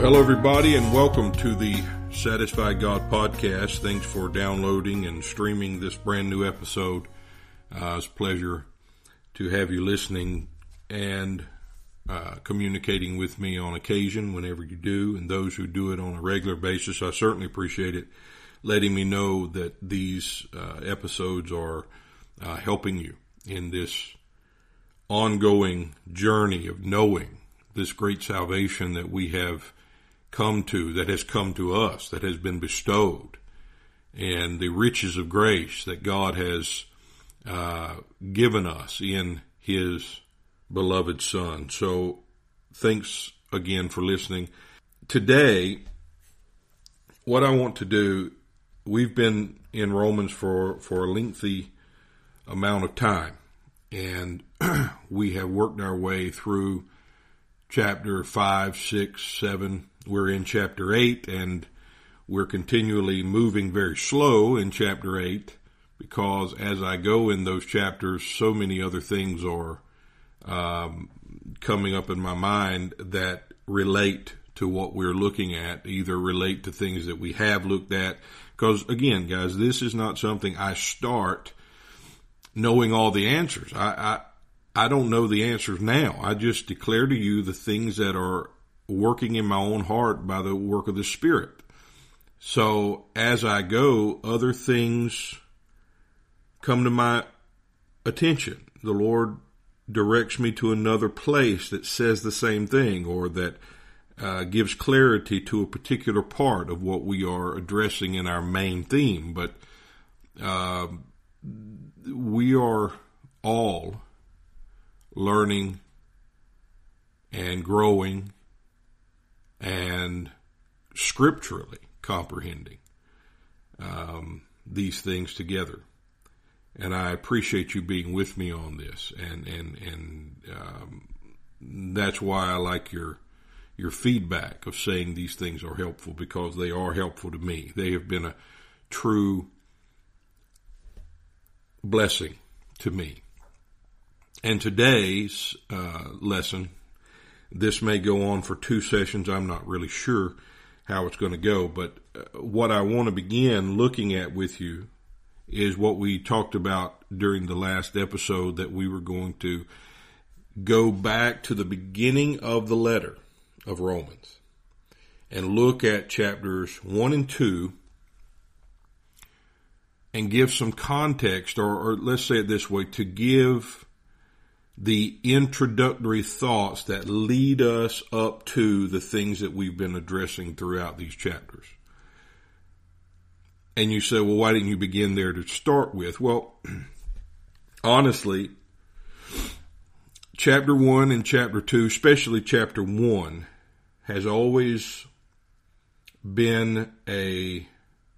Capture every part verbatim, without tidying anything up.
Hello, everybody, and welcome to the Satisfied God podcast. Thanks for downloading and streaming this brand new episode. Uh, it's a pleasure to have you listening and uh, communicating with me on occasion whenever you do, and those who do it on a regular basis. I certainly appreciate it, letting me know that these uh, episodes are uh, helping you in this ongoing journey of knowing this great salvation that we have come to, that has come to us, that has been bestowed, and the riches of grace that God has uh, given us in His beloved Son. So thanks again for listening. Today, what I want to do, we've been in Romans for, for a lengthy amount of time, and we have worked our way through chapter five, six, seven. We're in chapter eight, and we're continually moving very slow in chapter eight because as I go in those chapters, so many other things are um, coming up in my mind that relate to what we're looking at, either relate to things that we have looked at. Because again, guys, this is not something I start knowing all the answers. I, I, I don't know the answers now. I just declare to you the things that are working in my own heart by the work of the Spirit. So as I go, other things come to my attention. The Lord directs me to another place that says the same thing, or that uh, gives clarity to a particular part of what we are addressing in our main theme. But uh, we are all learning and growing and scripturally comprehending um, these things together. And I appreciate you being with me on this. And, and, and um, that's why I like your, your feedback of saying these things are helpful, because they are helpful to me. They have been a true blessing to me. And today's uh, lesson, this may go on for two sessions. I'm not really sure how it's going to go, but uh, what I want to begin looking at with you is what we talked about during the last episode, that we were going to go back to the beginning of the letter of Romans and look at chapters one and two and give some context, or, or let's say it this way, to give the introductory thoughts that lead us up to the things that we've been addressing throughout these chapters. And you say, well, why didn't you begin there to start with? Well, honestly, chapter one and chapter two, especially chapter one, has always been a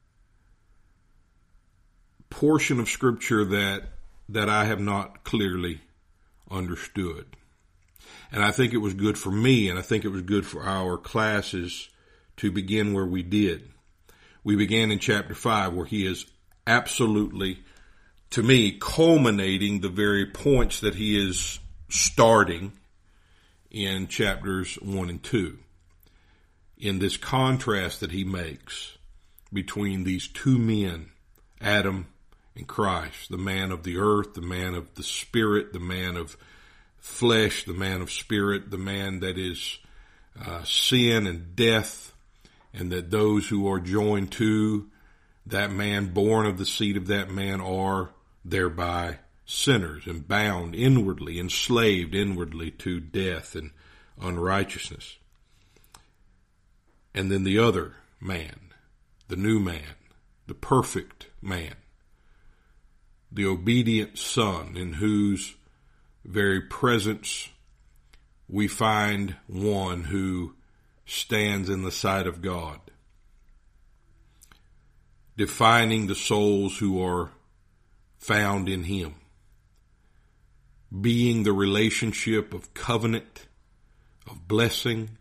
portion of Scripture that that I have not clearly understood. And I think it was good for me, and I think it was good for our classes to begin where we did. We began in chapter five, where he is absolutely, to me, culminating the very points that he is starting in chapters one and two. In this contrast that he makes between these two men, Adam and Christ, the man of the earth, the man of the spirit, the man of flesh, the man of spirit, the man that is uh, sin and death, and that those who are joined to that man, born of the seed of that man, are thereby sinners and bound inwardly, enslaved inwardly to death and unrighteousness. And then the other man, the new man, the perfect man, the obedient Son, in whose very presence we find one who stands in the sight of God, defining the souls who are found in him, being the relationship of covenant, of blessing,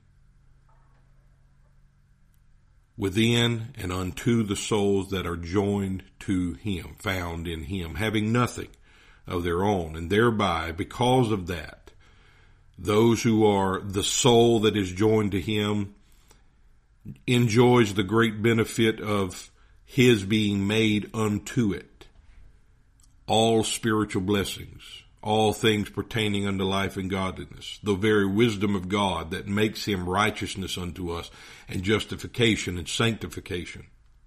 within and unto the souls that are joined to him, found in him, having nothing of their own. And thereby, because of that, those who are the soul that is joined to him enjoys the great benefit of his being made unto it. All spiritual blessings, all things pertaining unto life and godliness, the very wisdom of God that makes him righteousness unto us, and justification and sanctification.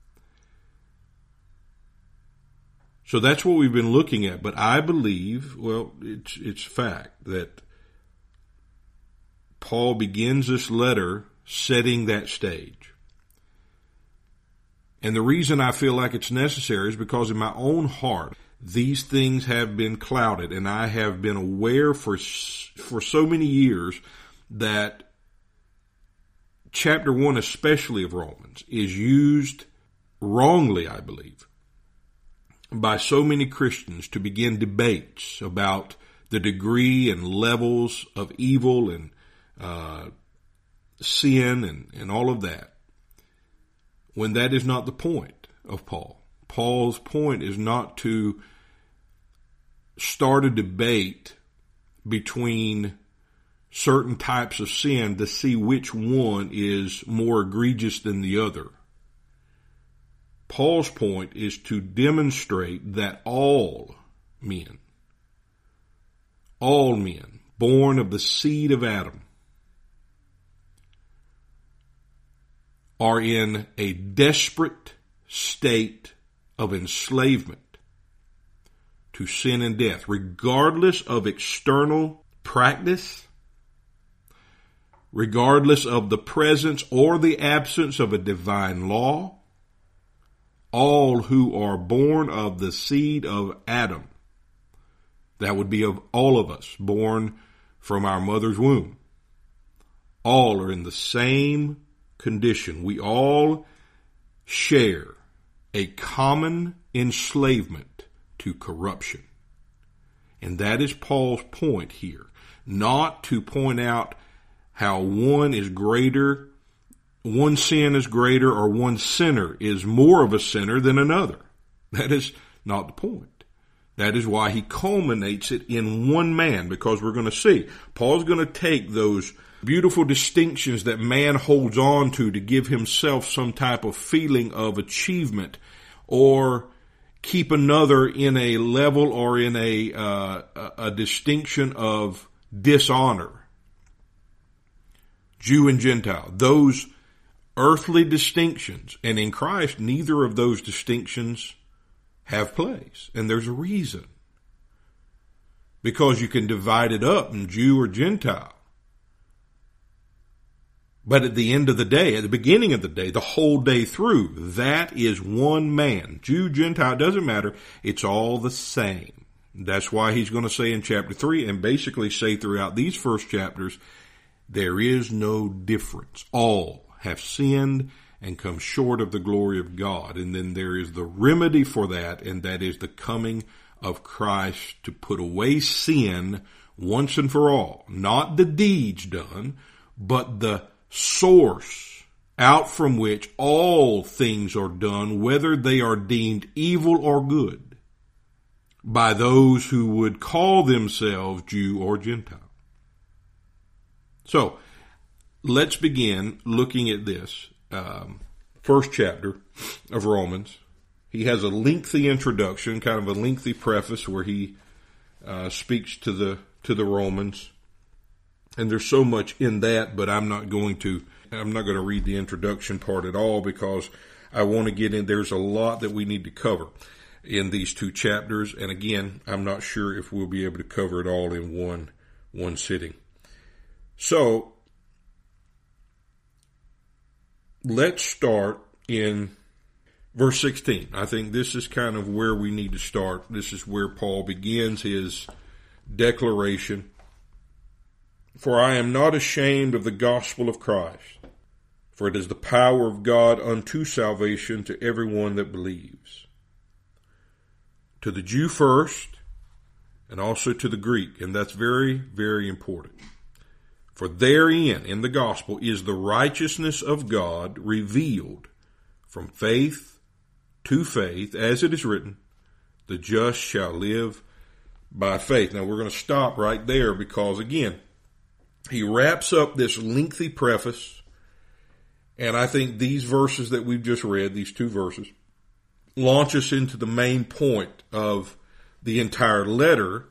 So that's what we've been looking at. But I believe, well, it's it's fact that Paul begins this letter setting that stage. And the reason I feel like it's necessary is because in my own heart, these things have been clouded, and I have been aware for for so many years that chapter one, especially of Romans, is used wrongly, I believe, by so many Christians to begin debates about the degree and levels of evil and uh, sin and, and all of that, when that is not the point of Paul. Paul's point is not to start a debate between certain types of sin to see which one is more egregious than the other. Paul's point is to demonstrate that all men, all men born of the seed of Adam, are in a desperate state of enslavement to sin and death, regardless of external practice, regardless of the presence or the absence of a divine law. All who are born of the seed of Adam, that would be of all of us, born from our mother's womb, all are in the same condition. We all share a common enslavement to corruption. And that is Paul's point here. Not to point out how one is greater, one sin is greater, or one sinner is more of a sinner than another. That is not the point. That is why he culminates it in one man, because we're going to see Paul's going to take those beautiful distinctions that man holds on to to give himself some type of feeling of achievement, or keep another in a level or in a uh, a distinction of dishonor. Jew and Gentile, those earthly distinctions, and in Christ neither of those distinctions have place, and there's a reason. Because you can divide it up in Jew or Gentile. But at the end of the day, at the beginning of the day, the whole day through, that is one man. Jew, Gentile, doesn't matter. It's all the same. That's why he's going to say in chapter three, and basically say throughout these first chapters, there is no difference. All have sinned and come short of the glory of God. And then there is the remedy for that, and that is the coming of Christ to put away sin once and for all. Not the deeds done, but the source out from which all things are done, whether they are deemed evil or good, by those who would call themselves Jew or Gentile. So, let's begin looking at this um, first chapter of Romans. He has a lengthy introduction, kind of a lengthy preface where he uh, speaks to the to the Romans. And there's so much in that, but I'm not going to, I'm not going to read the introduction part at all, because I want to get in, there's a lot that we need to cover in these two chapters. And again, I'm not sure if we'll be able to cover it all in one, one sitting. So, let's start in verse sixteen. I think this is kind of where we need to start. This is where Paul begins his declaration. For I am not ashamed of the gospel of Christ, for it is the power of God unto salvation to everyone that believes. To the Jew first, and also to the Greek, and that's very, very important. For therein, in the gospel, is the righteousness of God revealed from faith to faith, as it is written, the just shall live by faith. Now we're going to stop right there, because again, he wraps up this lengthy preface, And I think these verses that we've just read, these two verses, launch us into the main point of the entire letter,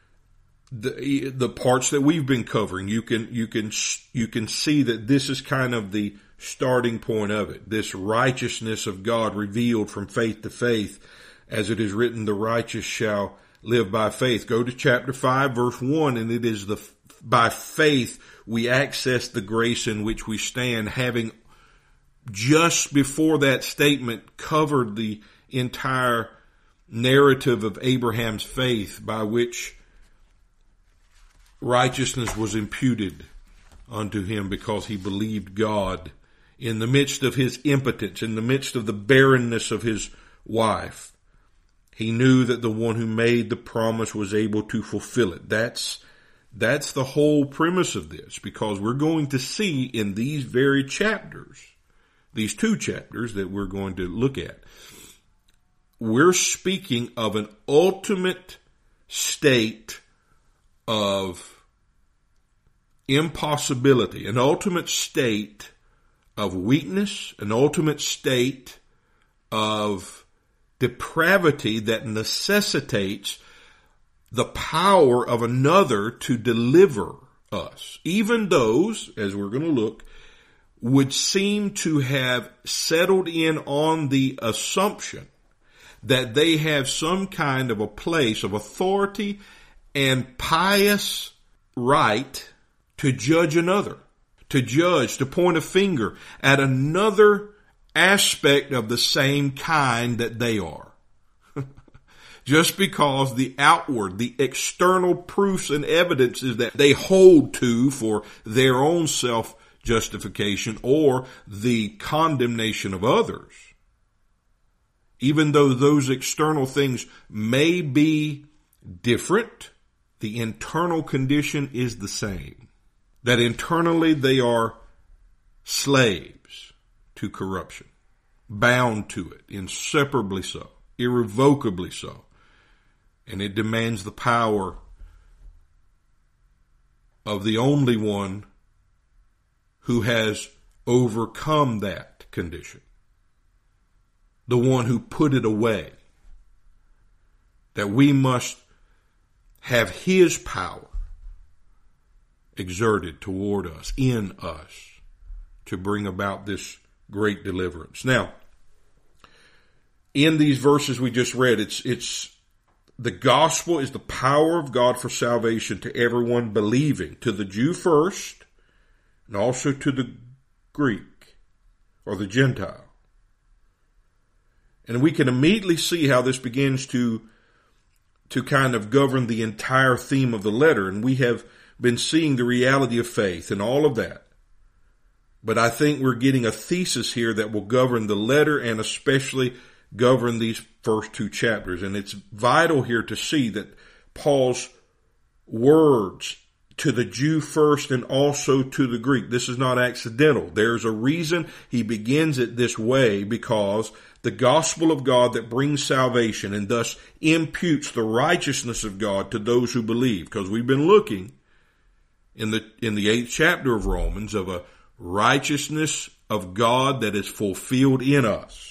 the the parts that we've been covering. You can you can you can see that this is kind of the starting point of it. This righteousness of God revealed from faith to faith, as it is written, the righteous shall live by faith. Go to chapter five, verse one, and it is the by faith we access the grace in which we stand, having just before that statement covered the entire narrative of Abraham's faith, by which righteousness was imputed unto him because he believed God in the midst of his impotence, in the midst of the barrenness of his wife. He knew that the one who made the promise was able to fulfill it. That's, that's the whole premise of this, because we're going to see in these very chapters, these two chapters that we're going to look at, we're speaking of an ultimate state of impossibility, an ultimate state of weakness, an ultimate state of depravity that necessitates the power of another to deliver us. Even those, as we're going to look, would seem to have settled in on the assumption that they have some kind of a place of authority and pious right to judge another, to judge, to point a finger at another aspect of the same kind that they are. Just because the outward, the external proofs and evidences that they hold to for their own self-justification or the condemnation of others. Even though those external things may be different, the internal condition is the same. That internally they are slaves to corruption, bound to it, inseparably so, irrevocably so. And it demands the power of the only one who has overcome that condition. The one who put it away. That we must have his power exerted toward us, in us, to bring about this great deliverance. Now, in these verses we just read, it's, it's, the gospel is the power of God for salvation to everyone believing, to the Jew first, and also to the Greek, or the Gentile. And we can immediately see how this begins to, to kind of govern the entire theme of the letter. And we have been seeing the reality of faith and all of that. But I think we're getting a thesis here that will govern the letter and especially govern these first two chapters. And it's vital here to see that Paul's words to the Jew first and also to the Greek, this is not accidental. There's a reason he begins it this way, because the gospel of God that brings salvation and thus imputes the righteousness of God to those who believe. Because we've been looking in the, in the eighth chapter of Romans of a righteousness of God that is fulfilled in us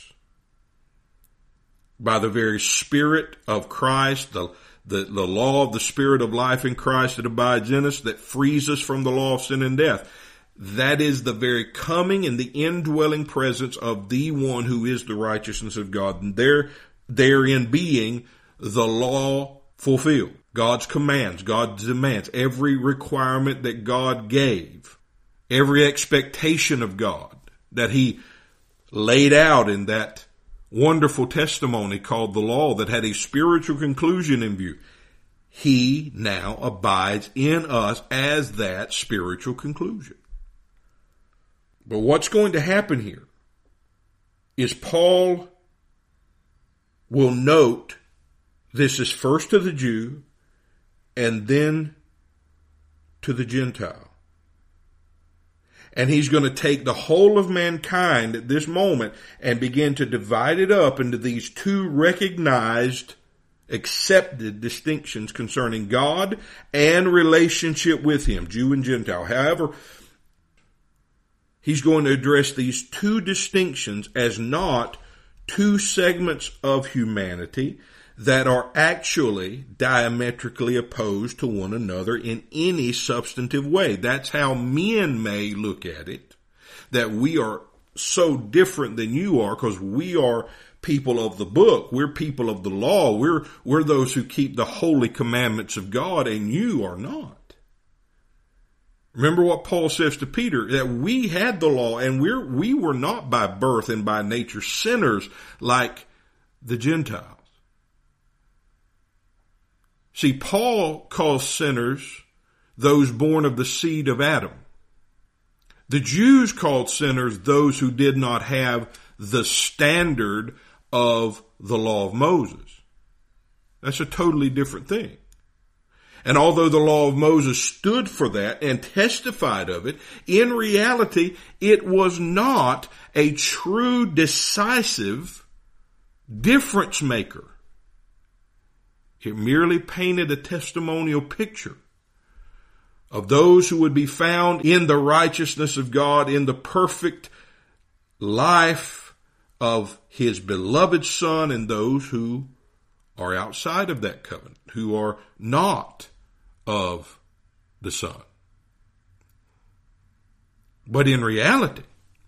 by the very Spirit of Christ, the, the, the law of the Spirit of life in Christ that abides in us, that frees us from the law of sin and death. That is the very coming and the indwelling presence of the one who is the righteousness of God, and there, therein being the law fulfilled. God's commands, God's demands, every requirement that God gave, every expectation of God that he laid out in that wonderful testimony called the law that had a spiritual conclusion in view. He now abides in us as that spiritual conclusion. But what's going to happen here is Paul will note this is first to the Jew and then to the Gentile. And he's going to take the whole of mankind at this moment and begin to divide it up into these two recognized, accepted distinctions concerning God and relationship with him, Jew and Gentile. However, he's going to address these two distinctions as not two segments of humanity that are actually diametrically opposed to one another in any substantive way. That's how men may look at it, that we are so different than you are because we are people of the book. We're people of the law. We're, we're those who keep the holy commandments of God, and you are not. Remember what Paul says to Peter, that we had the law and we're, we were not by birth and by nature sinners like the Gentiles. See, Paul calls sinners those born of the seed of Adam. The Jews called sinners those who did not have the standard of the law of Moses. That's a totally different thing. And although the law of Moses stood for that and testified of it, in reality, it was not a true decisive difference maker. It merely painted a testimonial picture of those who would be found in the righteousness of God, in the perfect life of his beloved Son, and those who are outside of that covenant, who are not of the Son. But in reality,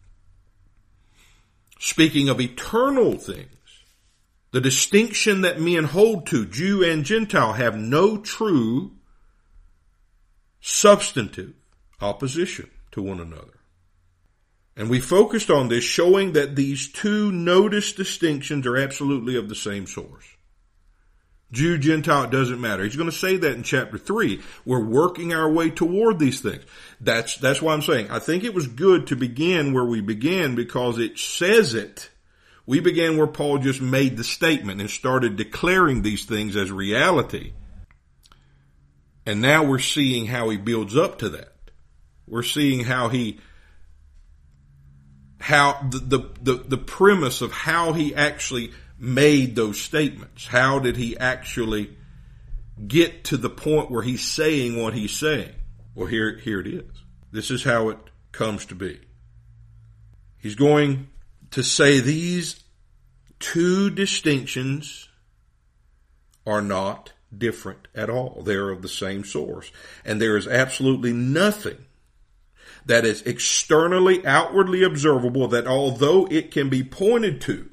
speaking of eternal things, the distinction that men hold to, Jew and Gentile, have no true substantive opposition to one another. And we focused on this, showing that these two noticed distinctions are absolutely of the same source. Jew, Gentile, it doesn't matter. He's going to say that in chapter three. We're working our way toward these things. That's, that's why I'm saying, I think it was good to begin where we began because it says it. We began where Paul just made the statement and started declaring these things as reality. And now we're seeing how he builds up to that. We're seeing how he, how the, the, the, the premise of how he actually made those statements. How did he actually get to the point where he's saying what he's saying? Well, here, here it is. This is how it comes to be. He's going to say these two distinctions are not different at all. They're of the same source. And there is absolutely nothing that is externally, outwardly observable that although it can be pointed to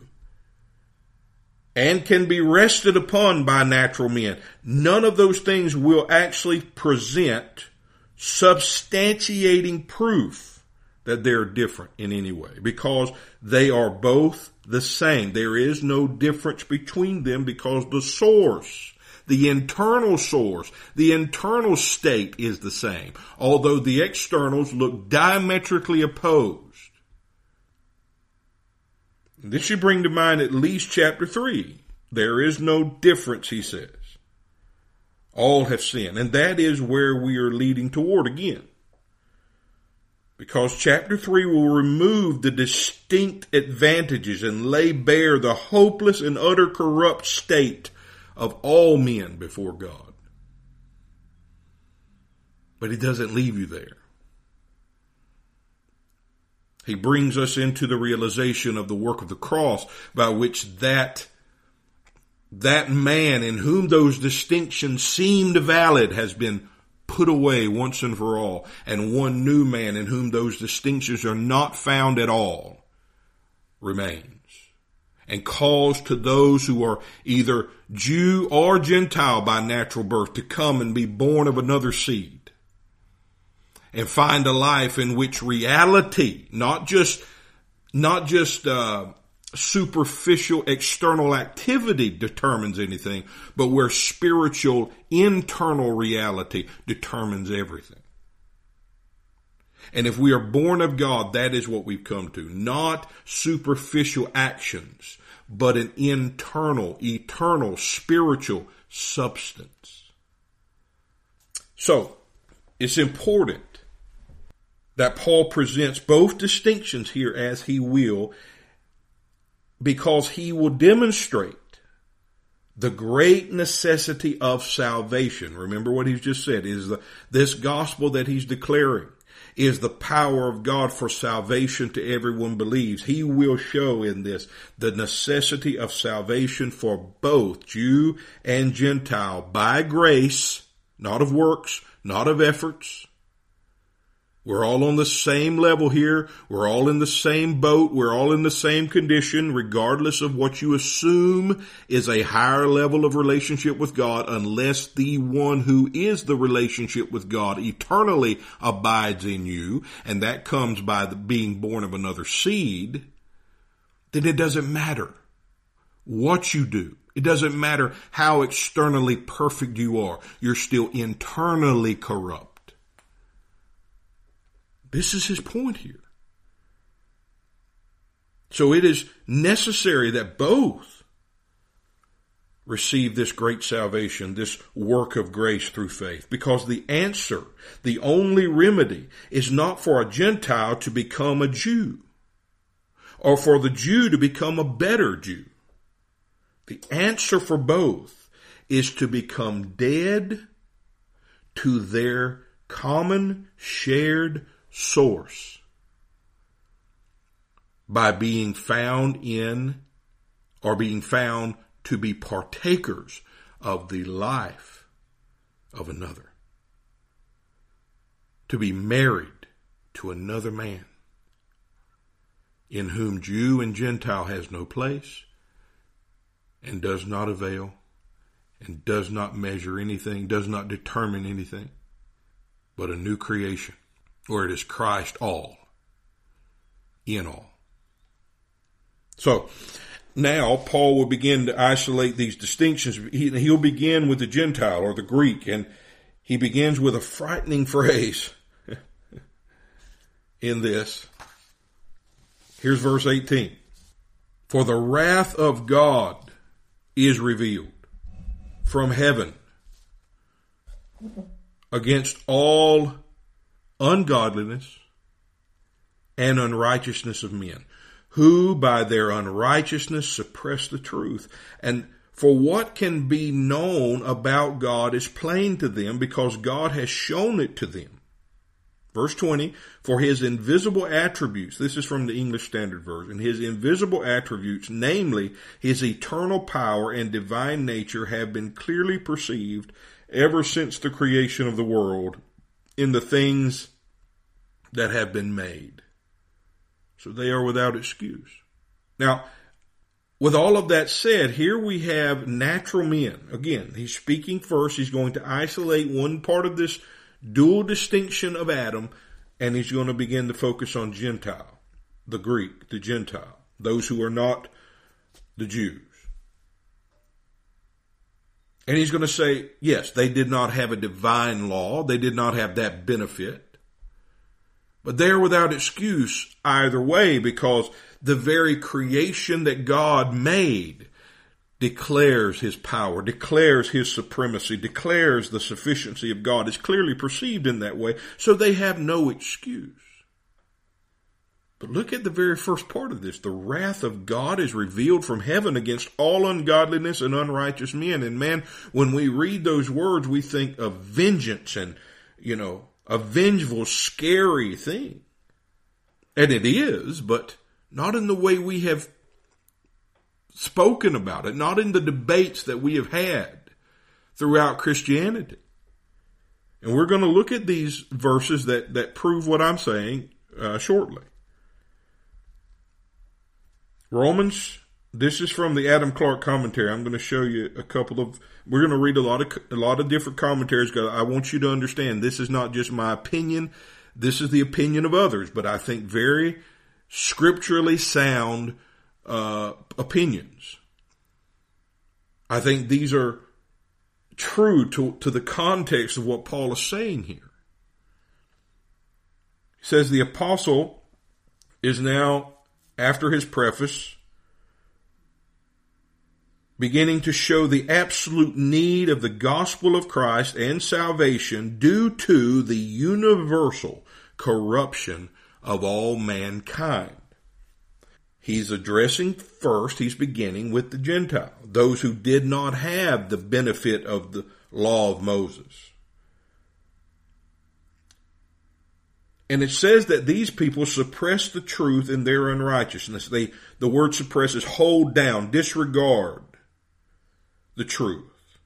and can be rested upon by natural men, none of those things will actually present substantiating proof that they're different in any way, because they are both the same. There is no difference between them because the source, the internal source, the internal state is the same, although the externals look diametrically opposed. This should bring to mind at least chapter three. There is no difference, he says. All have sinned. And that is where we are leading toward again. Because chapter three will remove the distinct advantages and lay bare the hopeless and utter corrupt state of all men before God. But he doesn't leave you there. He brings us into the realization of the work of the cross by which that, that man in whom those distinctions seemed valid has been put away once and for all, and one new man in whom those distinctions are not found at all remains, and calls to those who are either Jew or Gentile by natural birth to come and be born of another seed and find a life in which reality, not just, not just, uh, superficial external activity determines anything, but where spiritual internal reality determines everything. And if we are born of God, that is what we've come to. Not superficial actions, but an internal, eternal, spiritual substance. So, it's important that Paul presents both distinctions here as he will, because he will demonstrate the great necessity of salvation. Remember what he's just said, is the, this gospel that he's declaring is the power of God for salvation to everyone believes. He will show in this the necessity of salvation for both Jew and Gentile by grace, not of works, not of efforts. We're all on the same level here. We're all in the same boat. We're all in the same condition, regardless of what you assume is a higher level of relationship with God, unless the one who is the relationship with God eternally abides in you, and that comes by the being born of another seed. Then it doesn't matter what you do. It doesn't matter how externally perfect you are. You're still internally corrupt. This is his point here. So it is necessary that both receive this great salvation, this work of grace through faith, because the answer, the only remedy, is not for a Gentile to become a Jew or for the Jew to become a better Jew. The answer for both is to become dead to their common shared source by being found in or being found to be partakers of the life of another, to be married to another man in whom Jew and Gentile has no place and does not avail and does not measure anything, does not determine anything, but a new creation, where it is Christ all, in all. So, now Paul will begin to isolate these distinctions. He, he'll begin with the Gentile or the Greek, and he begins with a frightening phrase in this. Here's verse eighteen. For the wrath of God is revealed from heaven against all ungodliness and unrighteousness of men, who by their unrighteousness suppress the truth. And for what can be known about God is plain to them, because God has shown it to them. Verse twenty, for his invisible attributes, this is from the English Standard Version, his invisible attributes, namely his eternal power and divine nature, have been clearly perceived ever since the creation of the world in the things that have been made. So they are without excuse. Now, with all of that said, here we have natural men. Again, he's speaking first. He's going to isolate one part of this dual distinction of Adam, and he's going to begin to focus on Gentile, the Greek, the Gentile, those who are not the Jews. And he's going to say, yes, they did not have a divine law. They did not have that benefit. But they're without excuse either way, because the very creation that God made declares his power, declares his supremacy, declares the sufficiency of God. It's clearly perceived in that way, so they have no excuse. But look at the very first part of this. The wrath of God is revealed from heaven against all ungodliness and unrighteous men. And man, when we read those words, we think of vengeance and, you know, a vengeful, scary thing. And it is, but not in the way we have spoken about it, not in the debates that we have had throughout Christianity. And we're going to look at these verses that, that prove what I'm saying uh, shortly. Romans, this is from the Adam Clark commentary. I'm going to show you a couple of, we're going to read a lot of, a lot of different commentaries, because I want you to understand this is not just my opinion. This is the opinion of others, but I think very scripturally sound uh, opinions. I think these are true to, to the context of what Paul is saying here. He says the apostle is now, after his preface, beginning to show the absolute need of the gospel of Christ and salvation due to the universal corruption of all mankind. He's addressing first, he's beginning with the Gentile, those who did not have the benefit of the law of Moses. And it says that these people suppress the truth in their unrighteousness. They, the word suppress is hold down, disregard the truth.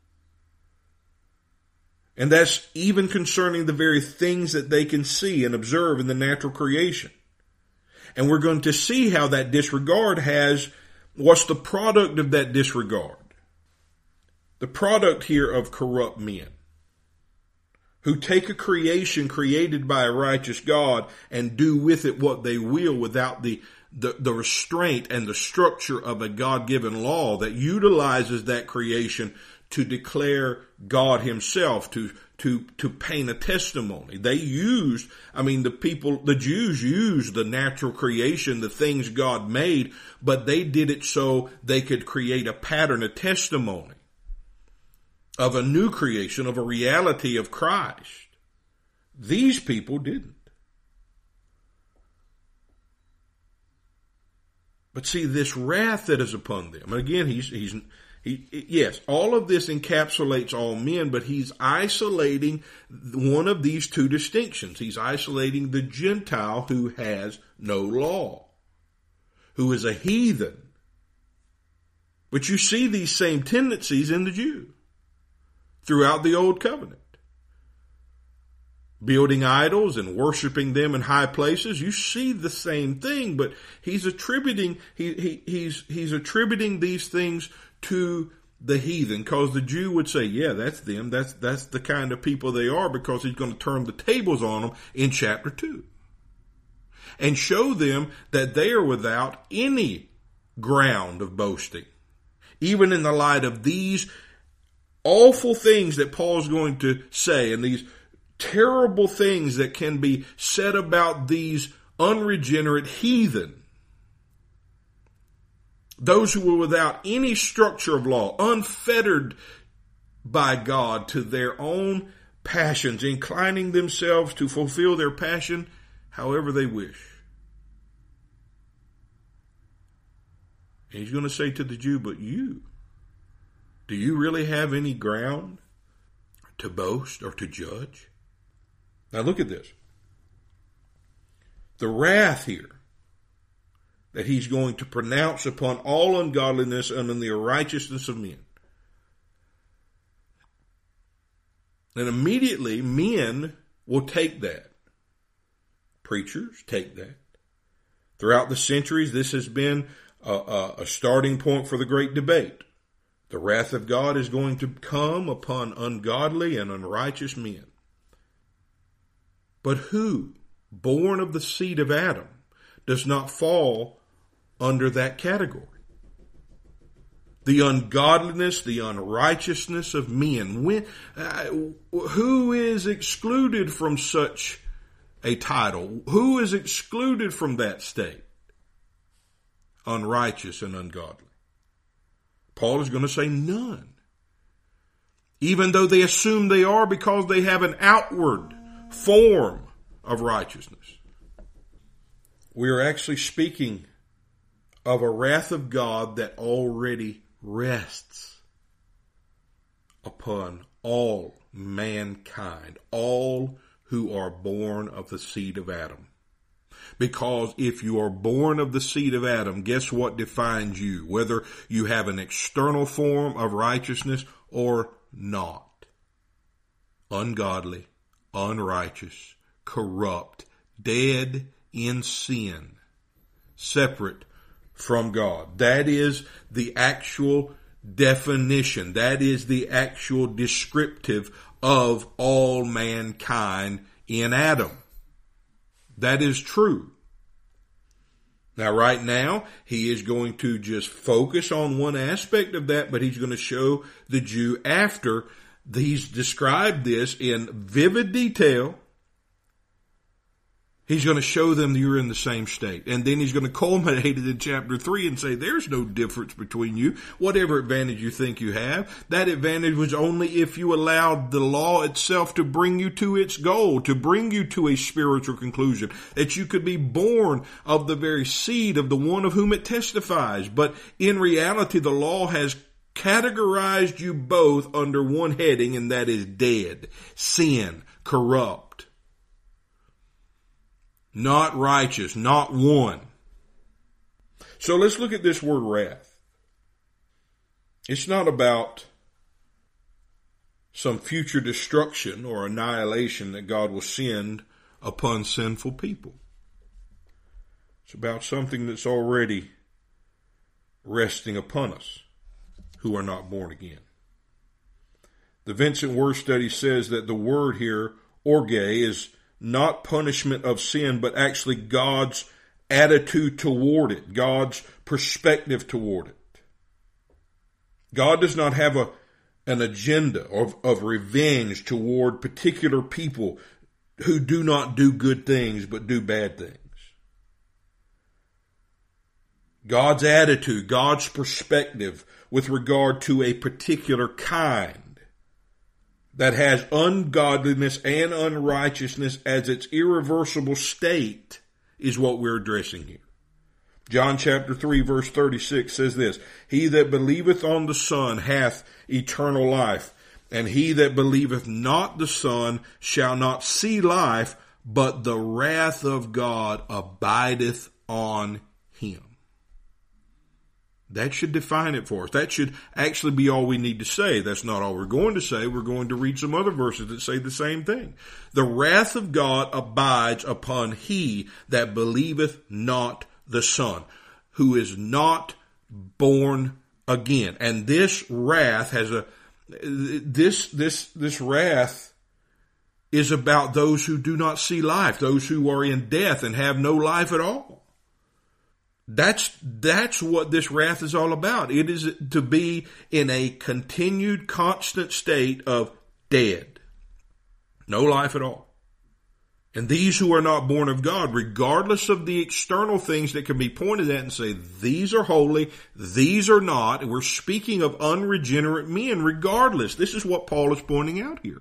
And that's even concerning the very things that they can see and observe in the natural creation. And we're going to see how that disregard has, what's the product of that disregard? The product here of corrupt men who take a creation created by a righteous God and do with it what they will without the, the, the restraint and the structure of a God-given law that utilizes that creation to declare God himself, to, to, to paint a testimony. They used, I mean, the people, the Jews used the natural creation, the things God made, but they did it so they could create a pattern, a testimony of a new creation, of a reality of Christ. These people didn't. But see, this wrath that is upon them, and again, he's, he's, he, yes, all of this encapsulates all men, but he's isolating one of these two distinctions. He's isolating the Gentile who has no law, who is a heathen. But you see these same tendencies in the Jew throughout the Old Covenant. Building idols and worshiping them in high places, you see the same thing, but he's attributing, he, he, he's, he's attributing these things to the heathen, because the Jew would say, yeah, that's them. That's, that's the kind of people they are, because he's going to turn the tables on them in chapter two and show them that they are without any ground of boasting, even in the light of these awful things that Paul's going to say, and these terrible things that can be said about these unregenerate heathen. Those who were without any structure of law, unfettered by God to their own passions, inclining themselves to fulfill their passion however they wish. And he's going to say to the Jew, but you, do you really have any ground to boast or to judge? Now look at this. The wrath here that he's going to pronounce upon all ungodliness and on the unrighteousness of men. And immediately men will take that. Preachers take that. Throughout the centuries, this has been a, a, a starting point for the great debate. The wrath of God is going to come upon ungodly and unrighteous men. But who, born of the seed of Adam, does not fall under that category? The ungodliness, the unrighteousness of men. When, uh, who is excluded from such a title? Who is excluded from that state? Unrighteous and ungodly. Paul is going to say none. Even though they assume they are, because they have an outward form of righteousness. We are actually speaking of a wrath of God that already rests upon all mankind, all who are born of the seed of Adam. Because if you are born of the seed of Adam, guess what defines you? Whether you have an external form of righteousness or not. Ungodly, unrighteous, corrupt, dead in sin, separate from God. That is the actual definition. That is the actual descriptive of all mankind in Adam. That is true. Now, right now, he is going to just focus on one aspect of that, but he's going to show the Jew after he's described this in vivid detail. He's going to show them that you're in the same state. And then he's going to culminate it in chapter three and say, there's no difference between you. Whatever advantage you think you have, that advantage was only if you allowed the law itself to bring you to its goal, to bring you to a spiritual conclusion, that you could be born of the very seed of the one of whom it testifies. But in reality, the law has categorized you both under one heading, and that is dead, sin, corrupt. not righteous, not one. So let's look at this word wrath. It's not about some future destruction or annihilation that God will send upon sinful people. It's about something that's already resting upon us who are not born again. The Vincent Word Study says that the word here, orge, is not punishment of sin, but actually God's attitude toward it, God's perspective toward it. God does not have a, an agenda of, of revenge toward particular people who do not do good things but do bad things. God's attitude, God's perspective with regard to a particular kind that has ungodliness and unrighteousness as its irreversible state is what we're addressing here. John chapter three verse thirty-six says this, He that believeth on the Son hath eternal life, and he that believeth not the Son shall not see life, but the wrath of God abideth on him. That should define it for us. That should actually be all we need to say. That's not all we're going to say. We're going to read some other verses that say the same thing. The wrath of God abides upon he that believeth not the Son, who is not born again. And this wrath has a, this, this, this wrath is about those who do not see life, those who are in death and have no life at all. That's, that's what this wrath is all about. It is to be in a continued, constant state of dead. No life at all. And these who are not born of God, regardless of the external things that can be pointed at and say, these are holy, these are not, and we're speaking of unregenerate men regardless. This is what Paul is pointing out here.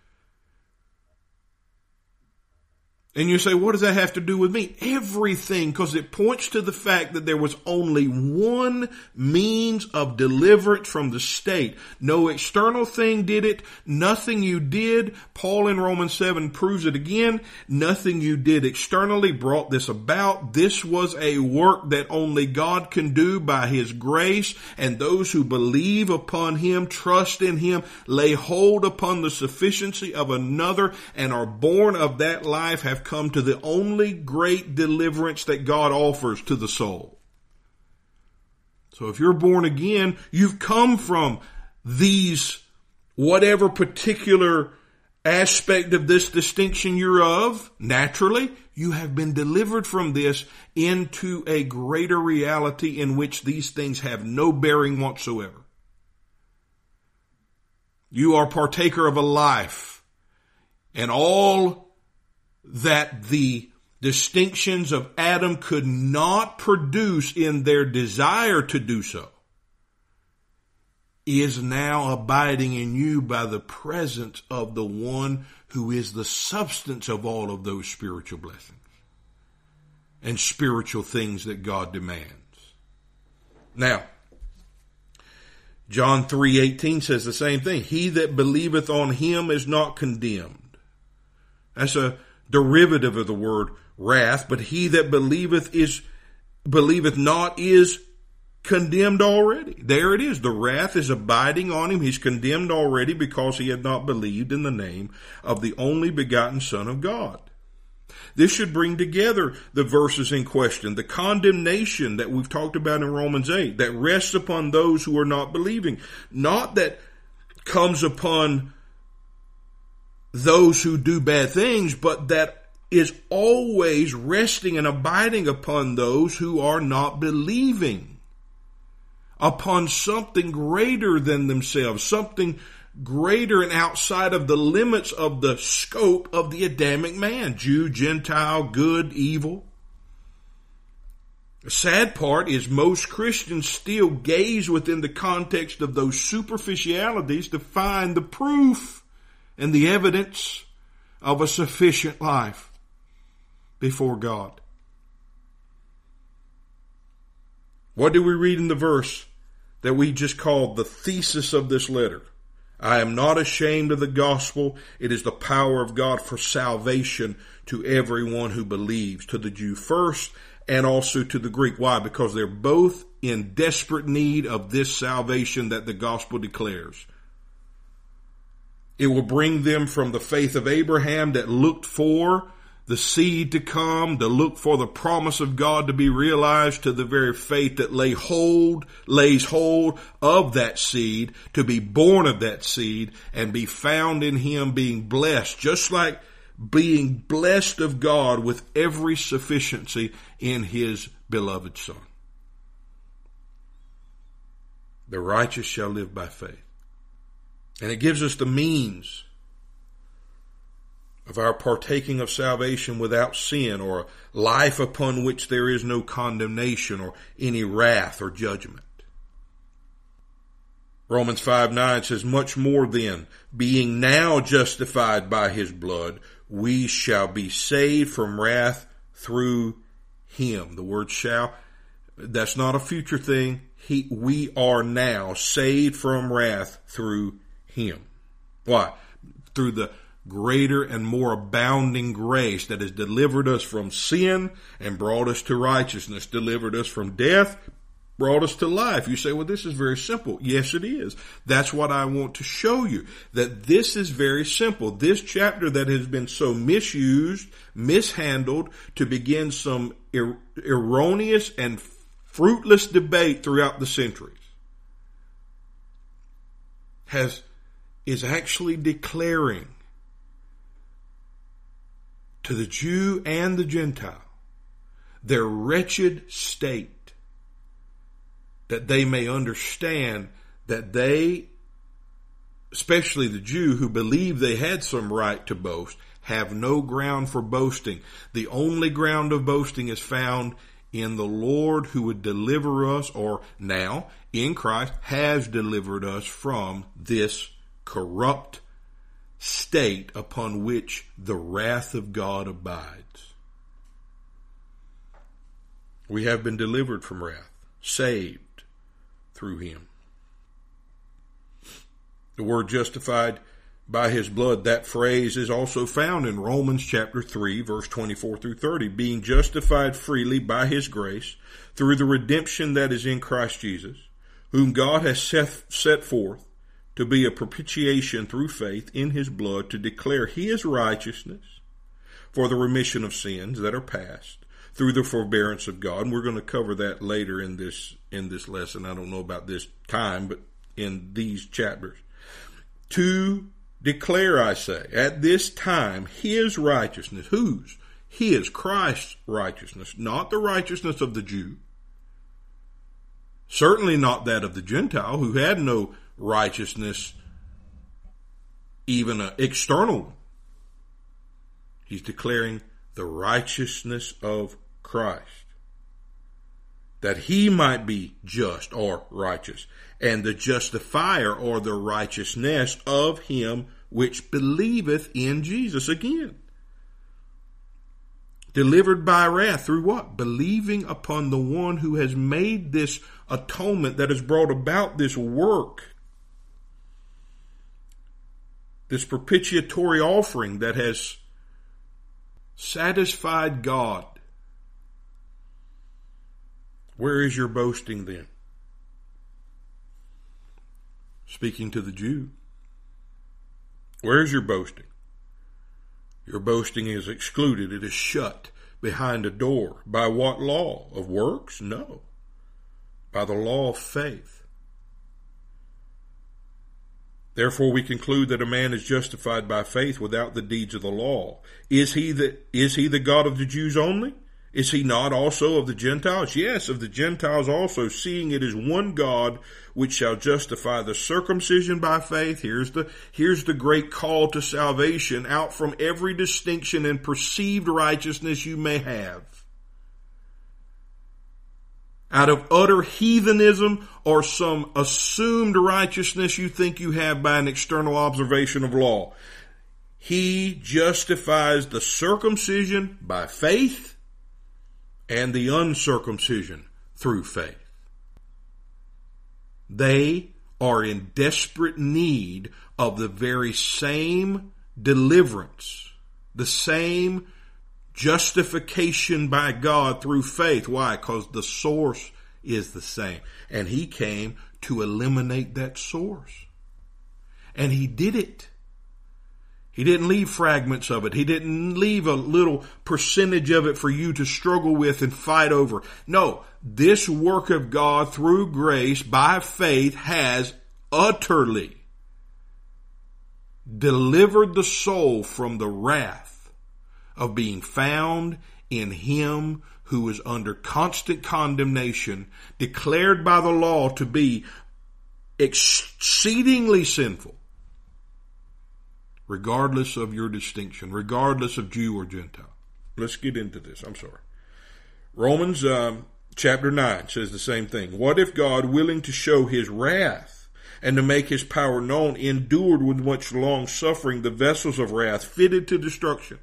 And you say, what does that have to do with me? Everything, because it points to the fact that there was only one means of deliverance from the state. No external thing did it. Nothing you did. Paul in Romans seven proves it again. Nothing you did externally brought this about. This was a work that only God can do by His grace, and those who believe upon Him, trust in Him, lay hold upon the sufficiency of another, and are born of that life, have come to the only great deliverance that God offers to the soul. So if you're born again, you've come from these, whatever particular aspect of this distinction you're of, naturally, you have been delivered from this into a greater reality in which these things have no bearing whatsoever. You are partaker of a life, and all that the distinctions of Adam could not produce in their desire to do so is now abiding in you by the presence of the one who is the substance of all of those spiritual blessings and spiritual things that God demands. Now, John three eighteen says the same thing. He that believeth on him is not condemned. That's a derivative of the word wrath, but he that believeth is believeth not is condemned already. There it is. The wrath is abiding on him. He's condemned already because he had not believed in the name of the only begotten Son of God. This should bring together the verses in question, the condemnation that we've talked about in Romans eight, that rests upon those who are not believing, not that comes upon those who do bad things, but that is always resting and abiding upon those who are not believing, upon something greater than themselves, something greater and outside of the limits of the scope of the Adamic man, Jew, Gentile, good, evil. The sad part is most Christians still gaze within the context of those superficialities to find the proof and the evidence of a sufficient life before God. What do we read in the verse that we just called the thesis of this letter? I am not ashamed of the gospel. It is the power of God for salvation to everyone who believes, to the Jew first and also to the Greek. Why? Because they're both in desperate need of this salvation that the gospel declares. It will bring them from the faith of Abraham that looked for the seed to come, to look for the promise of God to be realized, to the very faith that lay hold, lays hold of that seed, to be born of that seed and be found in him being blessed, just like being blessed of God with every sufficiency in his beloved Son. The righteous shall live by faith. And it gives us the means of our partaking of salvation without sin, or a life upon which there is no condemnation or any wrath or judgment. Romans five nine says, much more then, being now justified by his blood, we shall be saved from wrath through him. The word shall, that's not a future thing. He, we are now saved from wrath through him. Why? Through the greater and more abounding grace that has delivered us from sin and brought us to righteousness, delivered us from death, brought us to life. You say, well, this is very simple. Yes, it is. That's what I want to show you, that this is very simple. This chapter that has been so misused, mishandled, to begin some er- erroneous and fruitless debate throughout the centuries, has is actually declaring to the Jew and the Gentile their wretched state, that they may understand that they, especially the Jew who believed they had some right to boast, have no ground for boasting. The only ground of boasting is found in the Lord, who would deliver us, or now in Christ has delivered us from this corrupt state upon which the wrath of God abides. We have been delivered from wrath, saved through him. The word justified by his blood, that phrase is also found in Romans chapter three, verse twenty-four through thirty, being justified freely by his grace through the redemption that is in Christ Jesus, whom God has set, set forth to be a propitiation through faith in his blood, to declare his righteousness for the remission of sins that are past through the forbearance of God. And we're going to cover that later in this, in this lesson. I don't know about this time, but in these chapters. To declare, I say, at this time, his righteousness. Whose? His, Christ's righteousness, not the righteousness of the Jew. Certainly not that of the Gentile, who had no righteousness, even an external one. He's declaring the righteousness of Christ, that he might be just or righteous, and the justifier or the righteousness of him which believeth in Jesus. Again, delivered by wrath through what? Believing upon the one who has made this atonement, that has brought about this work, this propitiatory offering that has satisfied God. Where is your boasting then? Speaking to the Jew, where is your boasting? Your boasting is excluded. It is shut behind a door. By what law? Of works? No. By the law of faith. Therefore we conclude that a man is justified by faith without the deeds of the law. Is he the, is he the God of the Jews only? Is he not also of the Gentiles? Yes, of the Gentiles also, seeing it is one God which shall justify the circumcision by faith. Here's the, here's the great call to salvation, out from every distinction and perceived righteousness you may have. Out of utter heathenism or some assumed righteousness you think you have by an external observation of law. He justifies the circumcision by faith and the uncircumcision through faith. They are in desperate need of the very same deliverance, the same Justification by God through faith. Why? Because the source is the same. And he came to eliminate that source. And he did it. He didn't leave fragments of it. He didn't leave a little percentage of it for you to struggle with and fight over. No, this work of God through grace by faith has utterly delivered the soul from the wrath of being found in him who is under constant condemnation, declared by the law to be exceedingly sinful, regardless of your distinction, regardless of Jew or Gentile. Let's get into this. I'm sorry. Romans um, chapter nine says the same thing. What if God, willing to show his wrath and to make his power known, endured with much long suffering the vessels of wrath fitted to destruction,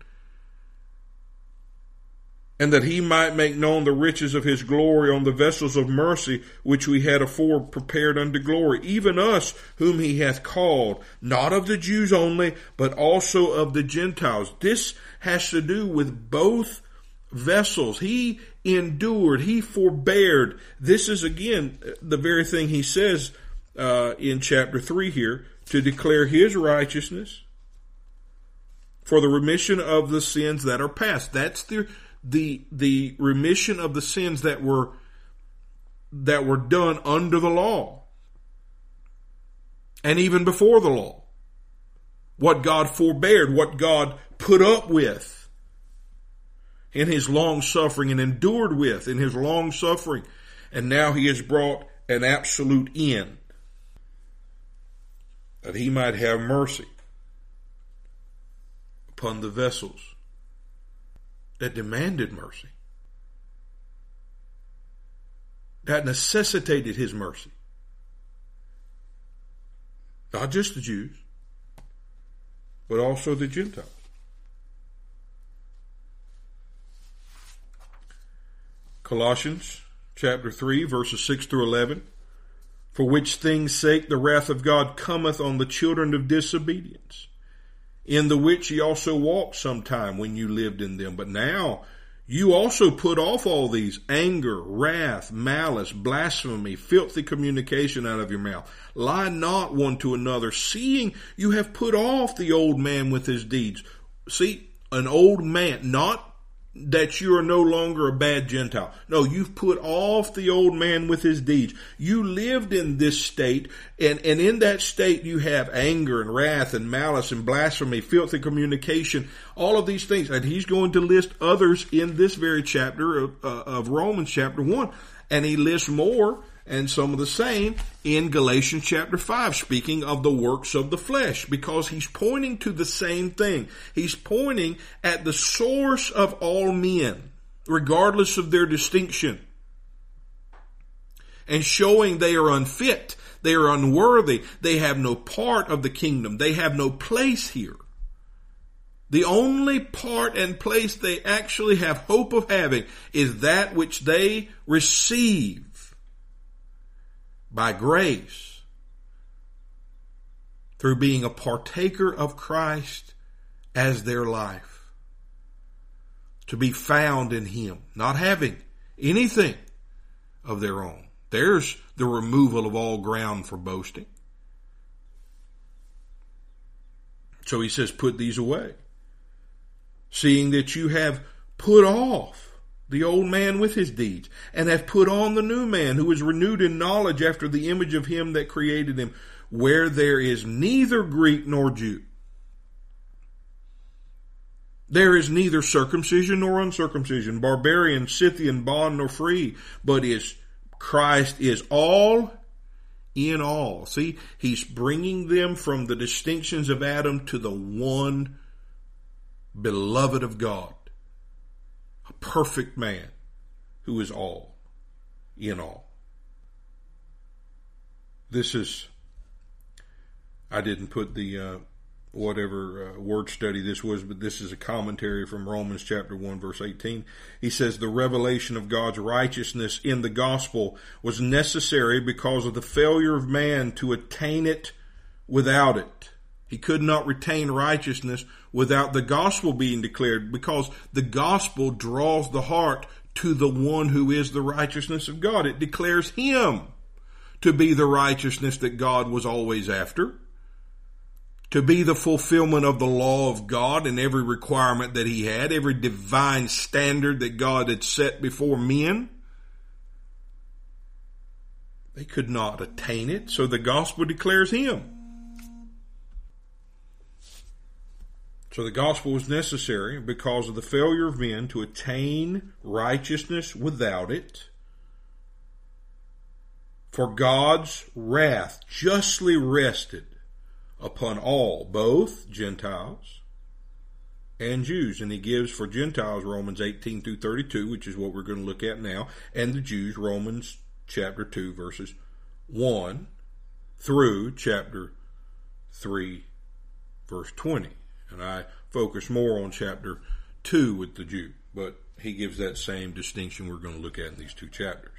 and that he might make known the riches of his glory on the vessels of mercy, which we had afore prepared unto glory, even us whom he hath called, not of the Jews only, but also of the Gentiles. This has to do with both vessels. He endured, he forbeared. This is, again, the very thing he says uh, in chapter three here, to declare his righteousness for the remission of the sins that are past. That's the The the remission of the sins that were that were done under the law and even before the law. What God forbeared, what God put up with in his long suffering and endured with in his long suffering. And now he has brought an absolute end, that he might have mercy upon the vessels that demanded mercy, that necessitated his mercy. Not just the Jews, but also the Gentiles. Colossians chapter three, verses six through eleven. For which things' sake the wrath of God cometh on the children of disobedience, in the which ye also walked sometime when you lived in them. But now you also put off all these: anger, wrath, malice, blasphemy, filthy communication out of your mouth. Lie not one to another, seeing you have put off the old man with his deeds. See, an old man, not that you are no longer a bad Gentile. No, you've put off the old man with his deeds. You lived in this state, and, and in that state you have anger and wrath and malice and blasphemy, filthy communication, all of these things. And he's going to list others in this very chapter of, uh, of Romans chapter one. And he lists more and some of the same in Galatians chapter five, speaking of the works of the flesh, because he's pointing to the same thing. He's pointing at the source of all men, regardless of their distinction, and showing they are unfit, they are unworthy, they have no part of the kingdom, they have no place here. The only part and place they actually have hope of having is that which they receive by grace, through being a partaker of Christ as their life. To be found in him, not having anything of their own. There's the removal of all ground for boasting. So he says, put these away, seeing that you have put off the old man with his deeds, and have put on the new man, who is renewed in knowledge after the image of him that created him, where there is neither Greek nor Jew. There is neither circumcision nor uncircumcision, barbarian, Scythian, bond nor free, but is Christ is all in all. See, he's bringing them from the distinctions of Adam to the one beloved of God. A perfect man who is all in all. This is, I didn't put the uh, whatever uh, word study this was, but this is a commentary from Romans chapter one, verse eighteen. He says, the revelation of God's righteousness in the gospel was necessary because of the failure of man to attain it without it. He could not retain righteousness without the gospel being declared, because the gospel draws the heart to the one who is the righteousness of God. It declares him to be the righteousness that God was always after, to be the fulfillment of the law of God and every requirement that he had, every divine standard that God had set before men. They could not attain it, so the gospel declares him. So the gospel was necessary because of the failure of men to attain righteousness without it. For God's wrath justly rested upon all, both Gentiles and Jews. And he gives for Gentiles Romans eighteen through thirty-two, which is what we're going to look at now, and the Jews Romans chapter two, verses one through chapter three, verse twenty. And I focus more on chapter two with the Jew, but he gives that same distinction we're going to look at in these two chapters.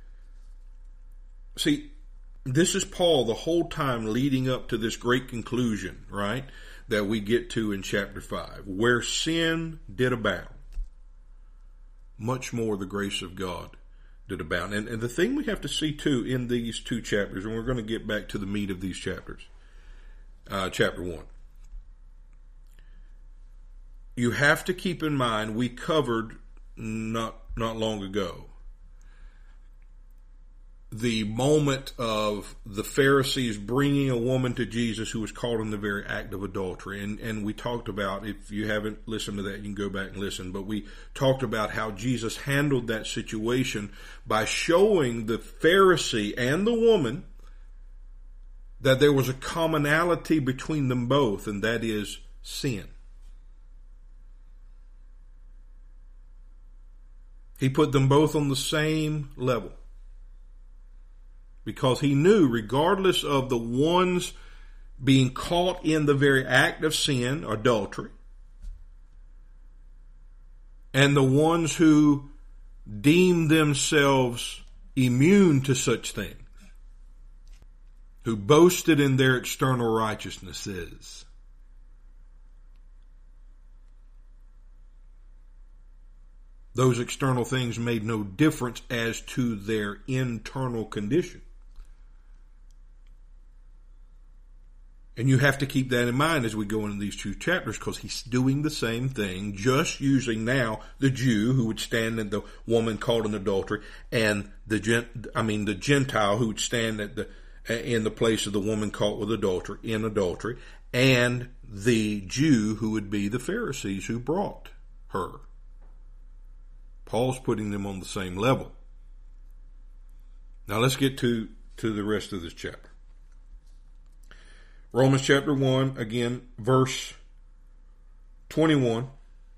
See, this is Paul the whole time leading up to this great conclusion, right, that we get to in chapter five. Where sin did abound, much more the grace of God did abound. And, and the thing we have to see, too, in these two chapters, and we're going to get back to the meat of these chapters, uh, chapter one. You have to keep in mind, we covered not not long ago, the moment of the Pharisees bringing a woman to Jesus who was caught in the very act of adultery. And, and we talked about, if you haven't listened to that, you can go back and listen. But we talked about how Jesus handled that situation by showing the Pharisee and the woman that there was a commonality between them both, and that is sin. He put them both on the same level, because he knew, regardless of the ones being caught in the very act of sin, adultery, and the ones who deemed themselves immune to such things, who boasted in their external righteousnesses, those external things made no difference as to their internal condition. And you have to keep that in mind as we go into these two chapters, because he's doing the same thing, just using now the Jew who would stand at the woman caught in adultery, and the gent, I mean the Gentile who would stand at the in the place of the woman caught with adultery in adultery, and the Jew who would be the Pharisees who brought her. Paul's putting them on the same level. Now let's get to, to the rest of this chapter. Romans chapter one, again, verse twenty-one.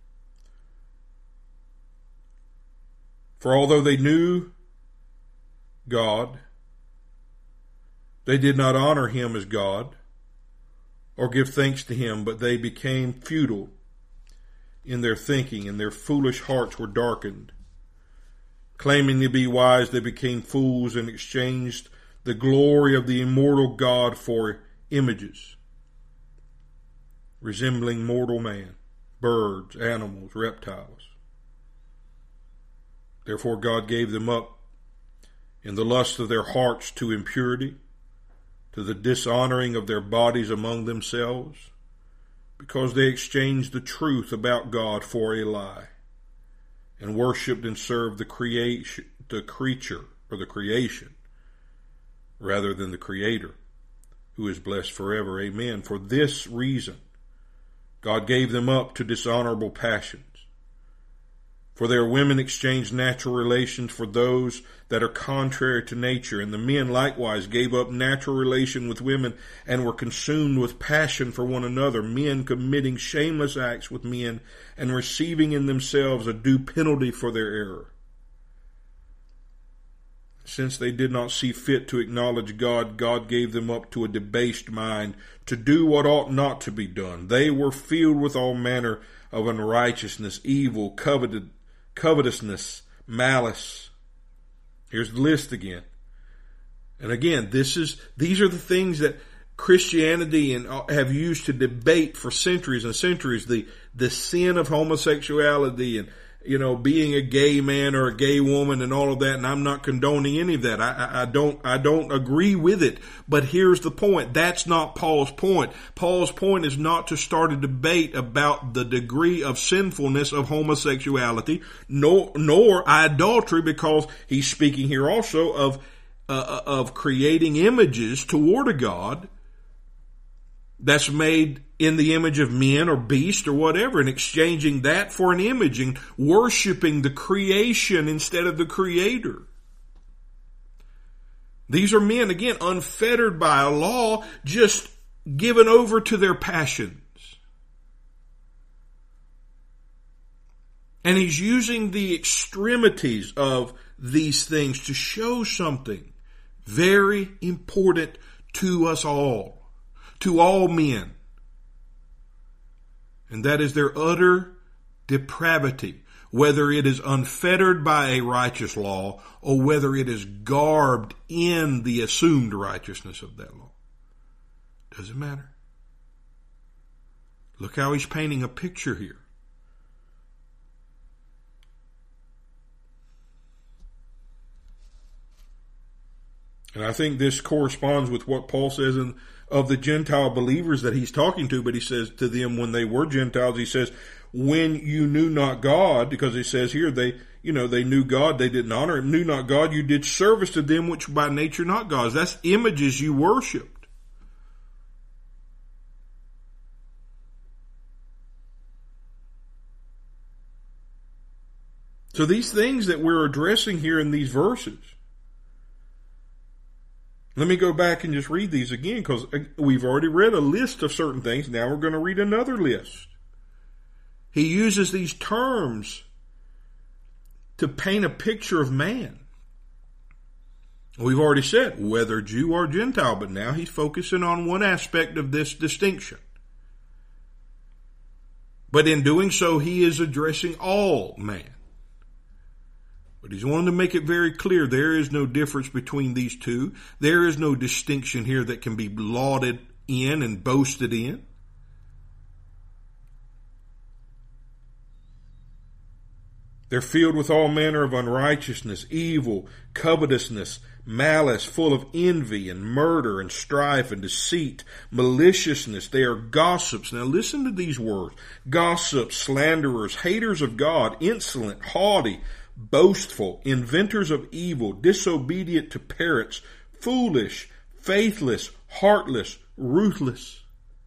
For although they knew God, they did not honor him as God or give thanks to him, but they became futile in their thinking, and their foolish hearts were darkened. Claiming to be wise, they became fools and exchanged the glory of the immortal God for images resembling mortal man, birds, animals, reptiles. Therefore God gave them up in the lust of their hearts to impurity, to the dishonoring of their bodies among themselves, because they exchanged the truth about God for a lie, and worshipped and served the creation, the creature, or the creation, rather than the Creator, who is blessed forever. Amen. For this reason, God gave them up to dishonorable passions. For their women exchanged natural relations for those that are contrary to nature, and the men likewise gave up natural relation with women and were consumed with passion for one another, men committing shameless acts with men and receiving in themselves a due penalty for their error. Since they did not see fit to acknowledge God, God gave them up to a debased mind to do what ought not to be done. They were filled with all manner of unrighteousness, evil, coveted, covetousness, malice. Here's the list again. And again, this is these are the things that Christianity and have used to debate for centuries and centuries the, the sin of homosexuality and, you know, being a gay man or a gay woman and all of that. And I'm not condoning any of that. I, I, I don't, I don't agree with it. But here's the point. That's not Paul's point. Paul's point is not to start a debate about the degree of sinfulness of homosexuality, nor, nor idolatry, because he's speaking here also of, uh, of creating images toward a God that's made in the image of men or beast or whatever, and exchanging that for an image and worshiping the creation instead of the Creator. These are men, again, unfettered by a law, just given over to their passions. And he's using the extremities of these things to show something very important to us all. To all men. And that is their utter depravity, whether it is unfettered by a righteous law or whether it is garbed in the assumed righteousness of that law. Doesn't matter. Look how he's painting a picture here. And I think this corresponds with what Paul says in, of the Gentile believers that he's talking to, but he says to them when they were Gentiles, he says, when you knew not God, because he says here they, you know, they knew God, they didn't honor him, knew not God, you did service to them which by nature not gods. That's images you worshiped. So these things that we're addressing here in these verses, let me go back and just read these again, because we've already read a list of certain things. Now we're going to read another list. He uses these terms to paint a picture of man. We've already said whether Jew or Gentile, but now he's focusing on one aspect of this distinction. But in doing so, he is addressing all man. But he's wanting to make it very clear there is no difference between these two. There is no distinction here that can be lauded in and boasted in. They're filled with all manner of unrighteousness, evil, covetousness, malice, full of envy and murder and strife and deceit, maliciousness. They are gossips. Now listen to these words. Gossips, slanderers, haters of God, insolent, haughty, boastful, inventors of evil, disobedient to parents, foolish, faithless, heartless, ruthless.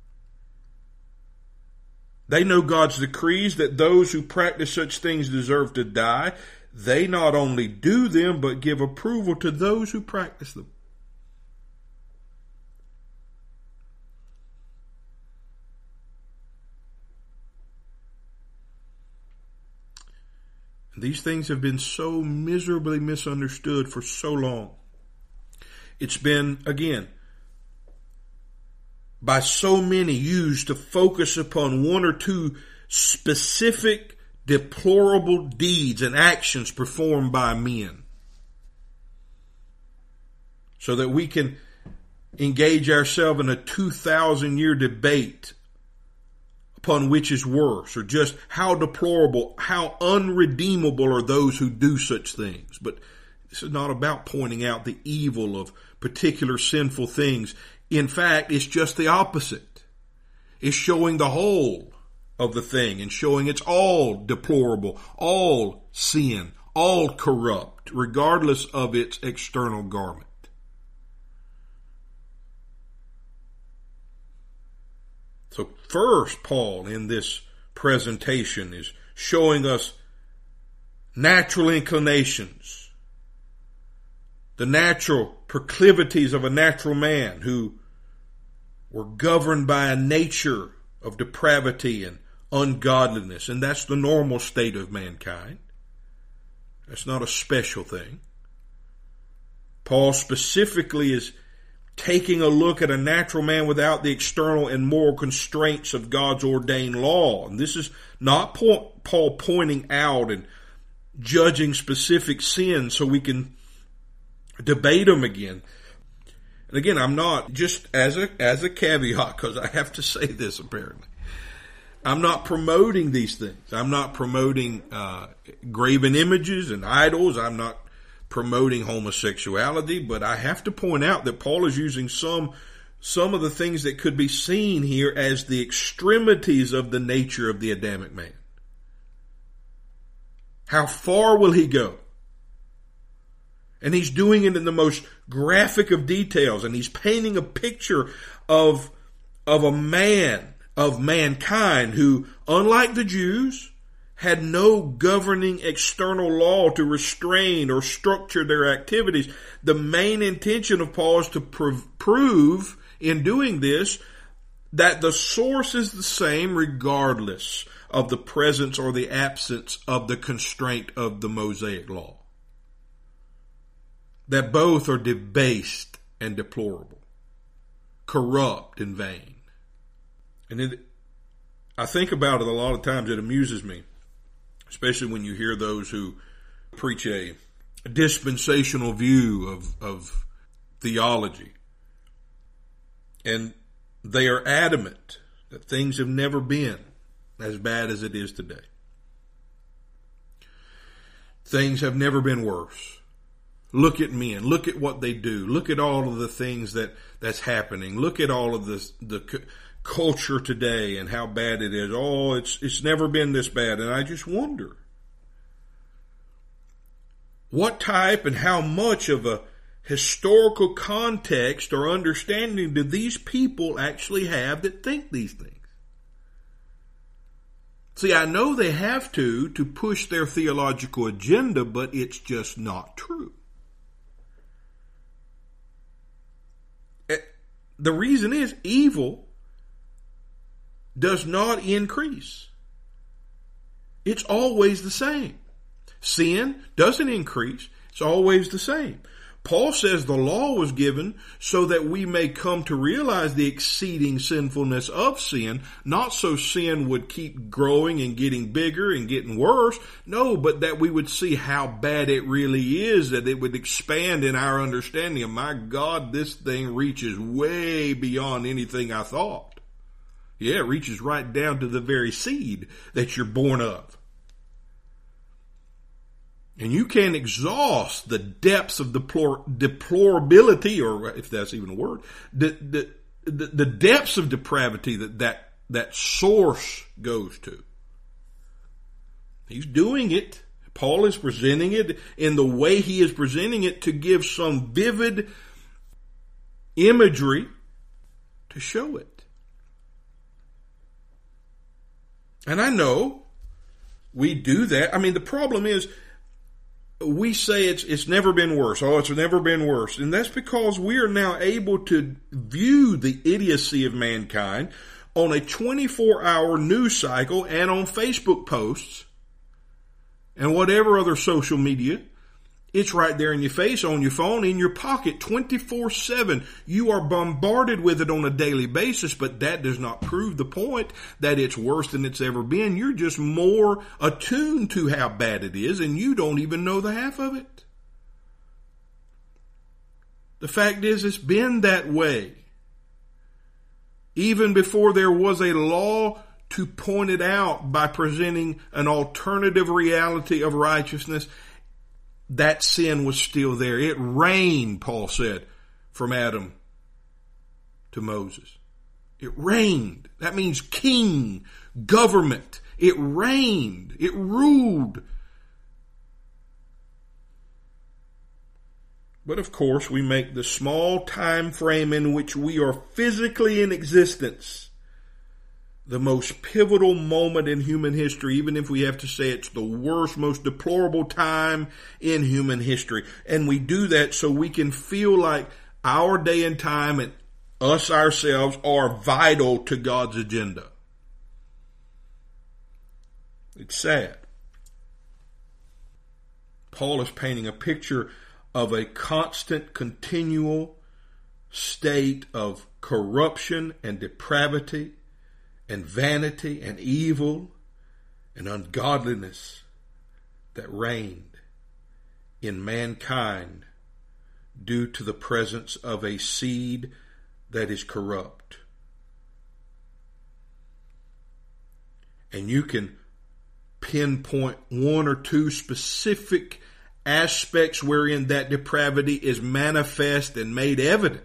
They know God's decrees that those who practice such things deserve to die. They not only do them, but give approval to those who practice them. These things have been so miserably misunderstood for so long. It's been, again, by so many used to focus upon one or two specific deplorable deeds and actions performed by men, so that we can engage ourselves in a two thousand year debate upon which is worse, or just how deplorable, how unredeemable are those who do such things. But this is not about pointing out the evil of particular sinful things. In fact, it's just the opposite. It's showing the whole of the thing and showing it's all deplorable, all sin, all corrupt, regardless of its external garment. So first, Paul, in this presentation, is showing us natural inclinations, the natural proclivities of a natural man who were governed by a nature of depravity and ungodliness. And that's the normal state of mankind. That's not a special thing. Paul specifically is taking a look at a natural man without the external and moral constraints of God's ordained law. And this is not Paul pointing out and judging specific sins so we can debate them again. And again, I'm not, just as a, as a caveat, because I have to say this apparently, I'm not promoting these things. I'm not promoting uh, graven images and idols. I'm not promoting homosexuality, but I have to point out that Paul is using some some of the things that could be seen here as the extremities of the nature of the Adamic man. How far will he go? And he's doing it in the most graphic of details, and he's painting a picture of, of a man, of mankind who, unlike the Jews, had no governing external law to restrain or structure their activities. The main intention of Paul is to prov- prove in doing this that the source is the same regardless of the presence or the absence of the constraint of the Mosaic law. That both are debased and deplorable, corrupt and vain. And it, I think about it a lot of times. It amuses me, especially when you hear those who preach a dispensational view of, of theology. And they are adamant that things have never been as bad as it is today. Things have never been worse. Look at men. Look at what they do. Look at all of the things that, that's happening. Look at all of this, the culture today and how bad it is. Oh, it's it's never been this bad. And I just wonder, what type and how much of a historical context or understanding do these people actually have that think these things? See, I know they have to to push their theological agenda, but it's just not true. The reason is evil does not increase. It's always the same. Sin doesn't increase. It's always the same. Paul says the law was given so that we may come to realize the exceeding sinfulness of sin, not so sin would keep growing and getting bigger and getting worse. No, but that we would see how bad it really is, that it would expand in our understanding of, my God, this thing reaches way beyond anything I thought. Yeah, it reaches right down to the very seed that you're born of. And you can't exhaust the depths of deplor- deplorability, or if that's even a word, the, the, the, the depths of depravity that, that that source goes to. He's doing it. Paul is presenting it in the way he is presenting it to give some vivid imagery to show it. And I know we do that. I mean, the problem is, we say it's it's never been worse. Oh, it's never been worse. And that's because we are now able to view the idiocy of mankind on a twenty-four hour news cycle and on Facebook posts and whatever other social media. It's right there in your face, on your phone, in your pocket, twenty-four seven. You are bombarded with it on a daily basis, but that does not prove the point that it's worse than it's ever been. You're just more attuned to how bad it is, and you don't even know the half of it. The fact is, it's been that way. Even before there was a law to point it out by presenting an alternative reality of righteousness, that sin was still there. It reigned, Paul said, from Adam to Moses. It reigned. That means king, government. It reigned. It ruled. But of course, we make the small time frame in which we are physically in existence the most pivotal moment in human history, even if we have to say it's the worst, most deplorable time in human history. And we do that so we can feel like our day and time and us ourselves are vital to God's agenda. It's sad. Paul is painting a picture of a constant, continual state of corruption and depravity and vanity and evil and ungodliness that reigned in mankind due to the presence of a seed that is corrupt. And you can pinpoint one or two specific aspects wherein that depravity is manifest and made evident.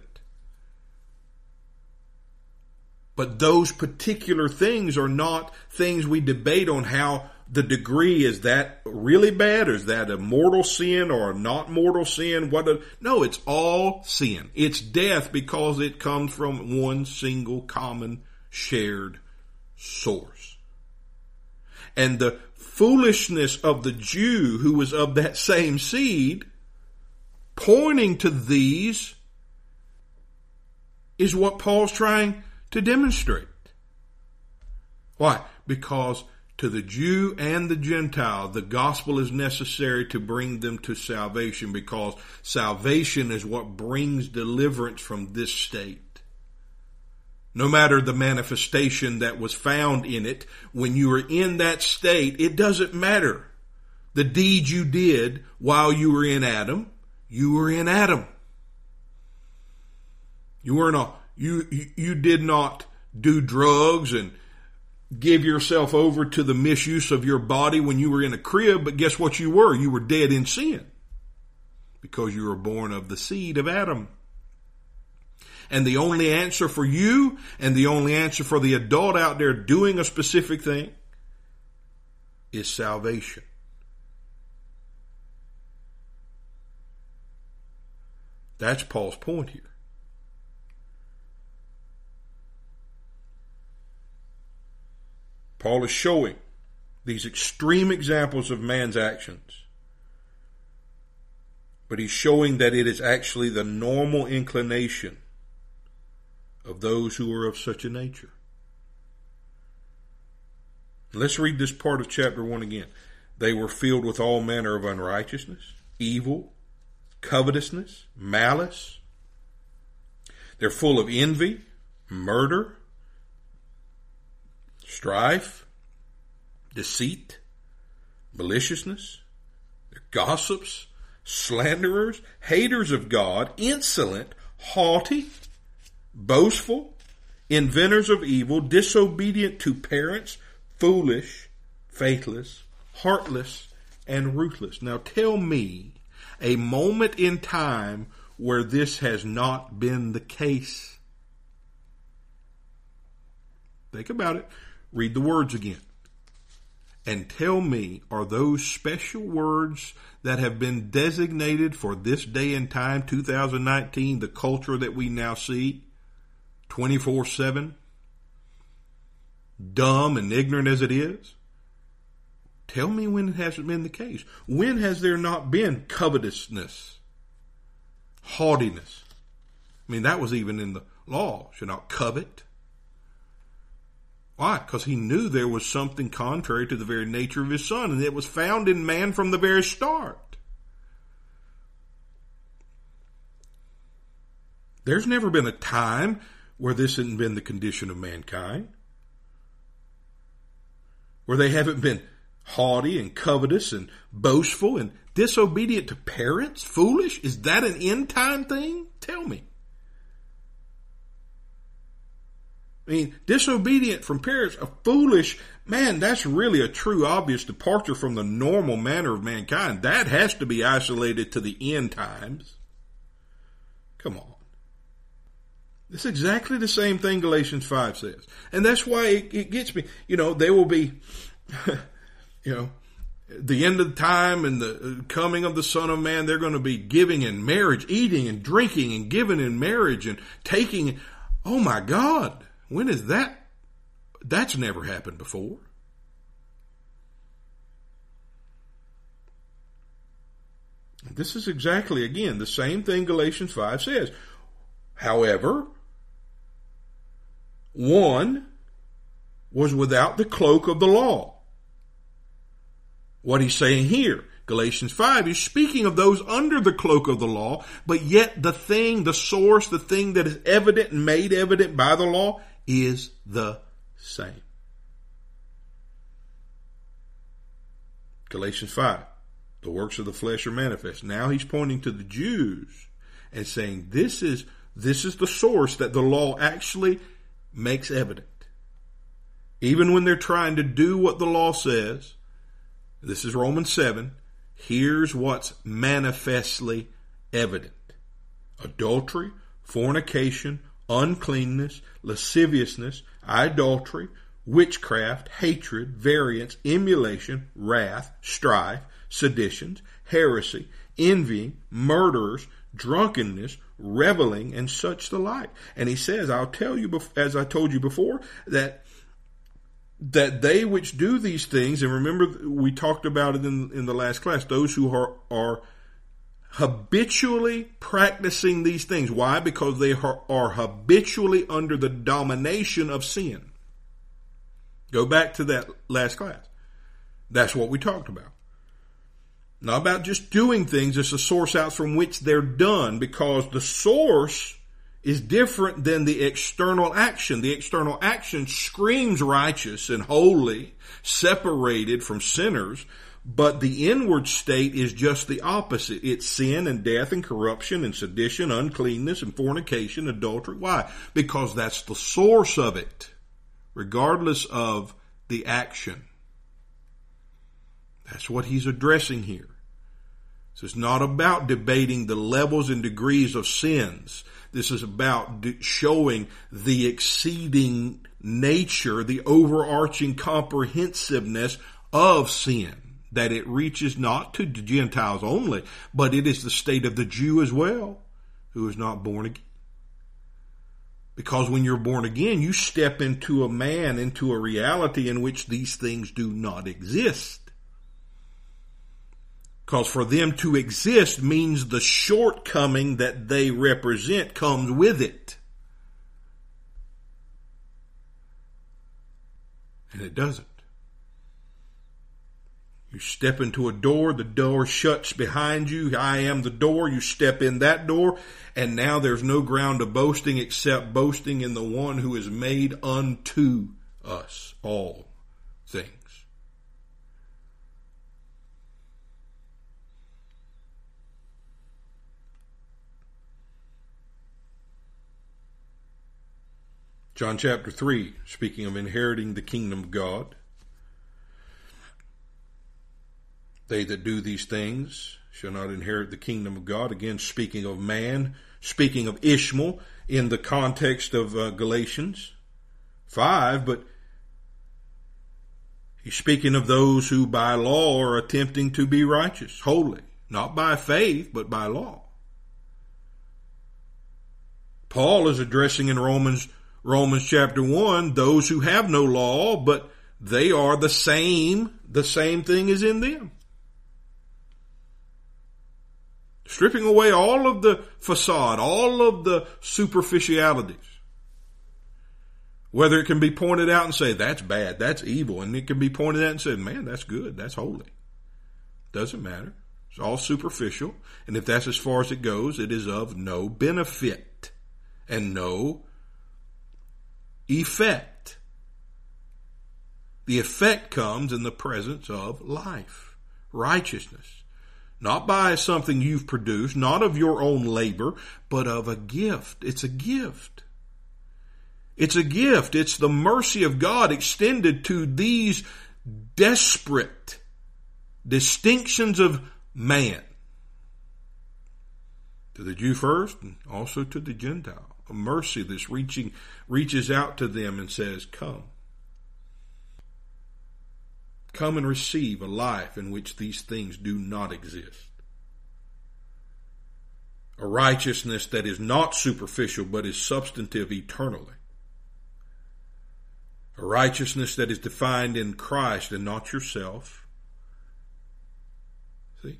But those particular things are not things we debate on how the degree, is that really bad, or is that a mortal sin or a not mortal sin? What? A, no, it's all sin. It's death because it comes from one single common shared source. And the foolishness of the Jew who was of that same seed, pointing to these, is what Paul's trying to demonstrate. Why? Because to the Jew and the Gentile, the gospel is necessary to bring them to salvation, because salvation is what brings deliverance from this state. No matter the manifestation that was found in it, when you are in that state, it doesn't matter. The deed you did while you were in Adam, you were in Adam. You were not, you, you, you did not do drugs and give yourself over to the misuse of your body when you were in a crib, but guess what you were? You were dead in sin because you were born of the seed of Adam. And the only answer for you and the only answer for the adult out there doing a specific thing is salvation. That's Paul's point here. Paul is showing these extreme examples of man's actions, but he's showing that it is actually the normal inclination of those who are of such a nature. Let's read this part of chapter one again. They were filled with all manner of unrighteousness, evil, covetousness, malice. They're full of envy, murder, strife, deceit, maliciousness. They're gossips, slanderers, haters of God, insolent, haughty, boastful, inventors of evil, disobedient to parents, foolish, faithless, heartless, and ruthless. Now tell me a moment in time where this has not been the case. Think about it. Read the words again. And tell me, are those special words that have been designated for this day and time, two thousand nineteen, the culture that we now see, twenty-four seven, dumb and ignorant as it is? Tell me when it hasn't been the case. When has there not been covetousness, haughtiness? I mean, that was even in the law. Should not covet. Why? Because he knew there was something contrary to the very nature of his son, and it was found in man from the very start. There's never been a time where this hadn't been the condition of mankind, where they haven't been haughty and covetous and boastful and disobedient to parents, foolish. Is that an end time thing? Tell me. I mean, disobedient from parents, a foolish, man, that's really a true obvious departure from the normal manner of mankind. That has to be isolated to the end times. Come on. It's exactly the same thing Galatians five says. And that's why it, it gets me. You know, there will be, you know, the end of time and the coming of the Son of Man, they're going to be giving in marriage, eating and drinking and giving in marriage and taking. Oh my God. When is that? That's never happened before. This is exactly, again, the same thing Galatians five says. However, one was without the cloak of the law. What he's saying here, Galatians five, he's speaking of those under the cloak of the law, but yet the thing, the source, the thing that is evident and made evident by the law is the same. Galatians five, the works of the flesh are manifest. Now he's pointing to the Jews and saying this is this is the source that the law actually makes evident. Even when they're trying to do what the law says, this is Romans seven, here's what's manifestly evident. Adultery, fornication, uncleanness, lasciviousness, idolatry, witchcraft, hatred, variance, emulation, wrath, strife, seditions, heresy, envying, murderers, drunkenness, reveling, and such the like. And he says, I'll tell you, as I told you before, that that they which do these things, and remember we talked about it in, in the last class, those who are, are habitually practicing these things. Why? Because they are, are habitually under the domination of sin. Go back to that last class. That's what we talked about. Not about just doing things, it's the source out from which they're done, because the source is different than the external action. The external action screams righteous and holy, separated from sinners, but the inward state is just the opposite. It's sin and death and corruption and sedition, uncleanness and fornication, adultery. Why? Because that's the source of it, regardless of the action. That's what he's addressing here. So it's not about debating the levels and degrees of sins. This is about showing the exceeding nature, the overarching comprehensiveness of sin, that it reaches not to the Gentiles only, but it is the state of the Jew as well, who is not born again. Because when you're born again, you step into a man, into a reality in which these things do not exist. Because for them to exist means the shortcoming that they represent comes with it. And it doesn't. You step into a door, the door shuts behind you. I am the door. You step in that door, and now there's no ground of boasting except boasting in the one who is made unto us all things. John chapter three, speaking of inheriting the kingdom of God. They that do these things shall not inherit the kingdom of God. Again, speaking of man, speaking of Ishmael in the context of uh, Galatians five, but he's speaking of those who by law are attempting to be righteous, holy, not by faith, but by law. Paul is addressing in Romans Romans chapter one, those who have no law, but they are the same, the same thing is in them. Stripping away all of the facade, all of the superficialities. Whether it can be pointed out and say, that's bad, that's evil, and it can be pointed out and said, man, that's good, that's holy. Doesn't matter. It's all superficial, and if that's as far as it goes, it is of no benefit and no effect. The effect comes in the presence of life, righteousness, not by something you've produced, not of your own labor, but of a gift. It's a gift. It's a gift. It's the mercy of God extended to these desperate distinctions of man. To the Jew first, and also to the Gentile. A mercy that's reaching, reaches out to them and says, come. Come and receive a life in which these things do not exist. A righteousness that is not superficial, but is substantive eternally. A righteousness that is defined in Christ and not yourself. See?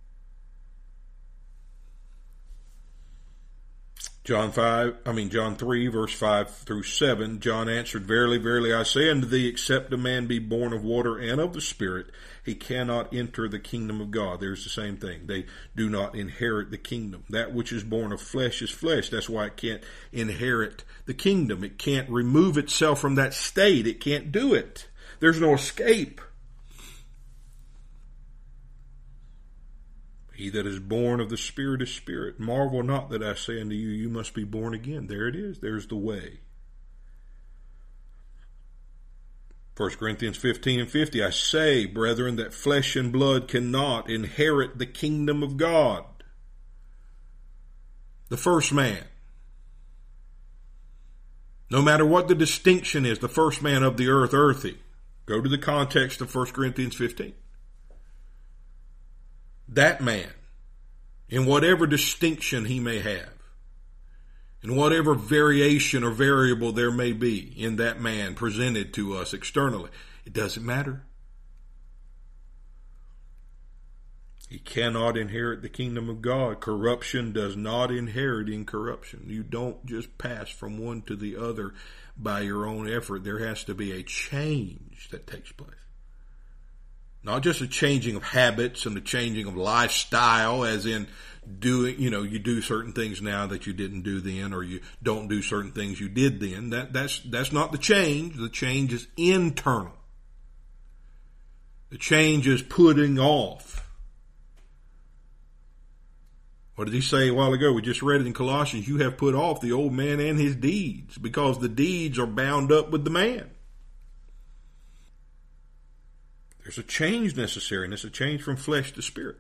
John five, I mean John three, verse five through seven, John answered, Verily, verily, I say unto thee, except a man be born of water and of the Spirit, he cannot enter the kingdom of God. There's the same thing. They do not inherit the kingdom. That which is born of flesh is flesh. That's why it can't inherit the kingdom. It can't remove itself from that state. It can't do it. There's no escape. He that is born of the Spirit is spirit. Marvel not that I say unto you, you must be born again. There it is. There's the way. First Corinthians fifteen and fifty, I say, brethren, that flesh and blood cannot inherit the kingdom of God. The first man. No matter what the distinction is, the first man of the earth, earthy. Go to the context of First Corinthians fifteen. That man, in whatever distinction he may have, in whatever variation or variable there may be in that man presented to us externally, it doesn't matter. He cannot inherit the kingdom of God. Corruption does not inherit incorruption. You don't just pass from one to the other by your own effort. There has to be a change that takes place. Not just a changing of habits and the changing of lifestyle, as in doing, you know, you do certain things now that you didn't do then, or you don't do certain things you did then. That, that's, that's not the change. The change is internal. The change is putting off. What did he say a while ago? We just read it in Colossians. You have put off the old man and his deeds, because the deeds are bound up with the man. There's a change necessary, and it's a change from flesh to spirit.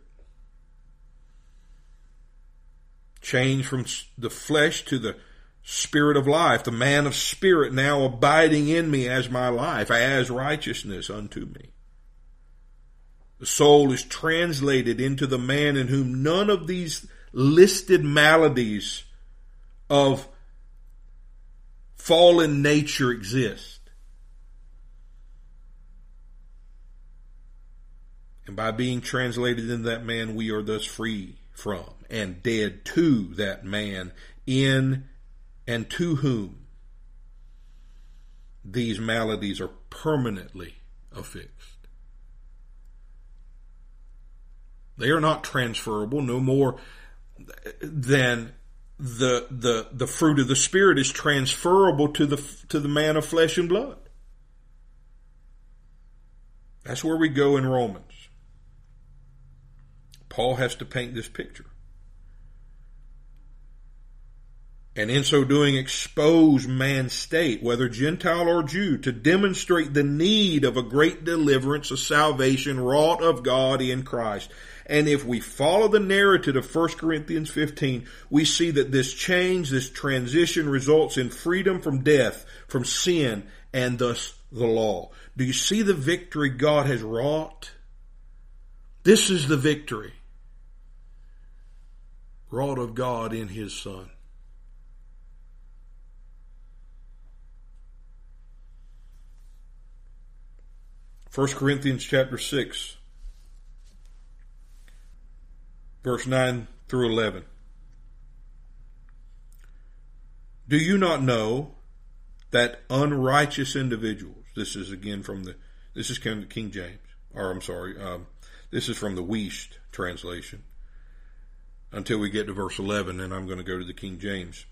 Change from the flesh to the spirit of life, the man of spirit now abiding in me as my life, as righteousness unto me. The soul is translated into the man in whom none of these listed maladies of fallen nature exist. And by being translated into that man, we are thus free from and dead to that man, in and to whom these maladies are permanently affixed. They are not transferable, no more than the the the fruit of the Spirit is transferable to the to the man of flesh and blood. That's where we go in Romans. Paul has to paint this picture. And in so doing expose man's state, whether Gentile or Jew, to demonstrate the need of a great deliverance, a salvation wrought of God in Christ. And if we follow the narrative of First Corinthians fifteen, we see that this change, this transition results in freedom from death, from sin, and thus the law. Do you see the victory God has wrought? This is the victory wrought of God in His Son. First Corinthians chapter six, verse nine through eleven. Do you not know that unrighteous individuals, this is again from the, this is King James, or I'm sorry, um, this is from the Wuest translation, until we get to verse eleven, and I'm going to go to the King James.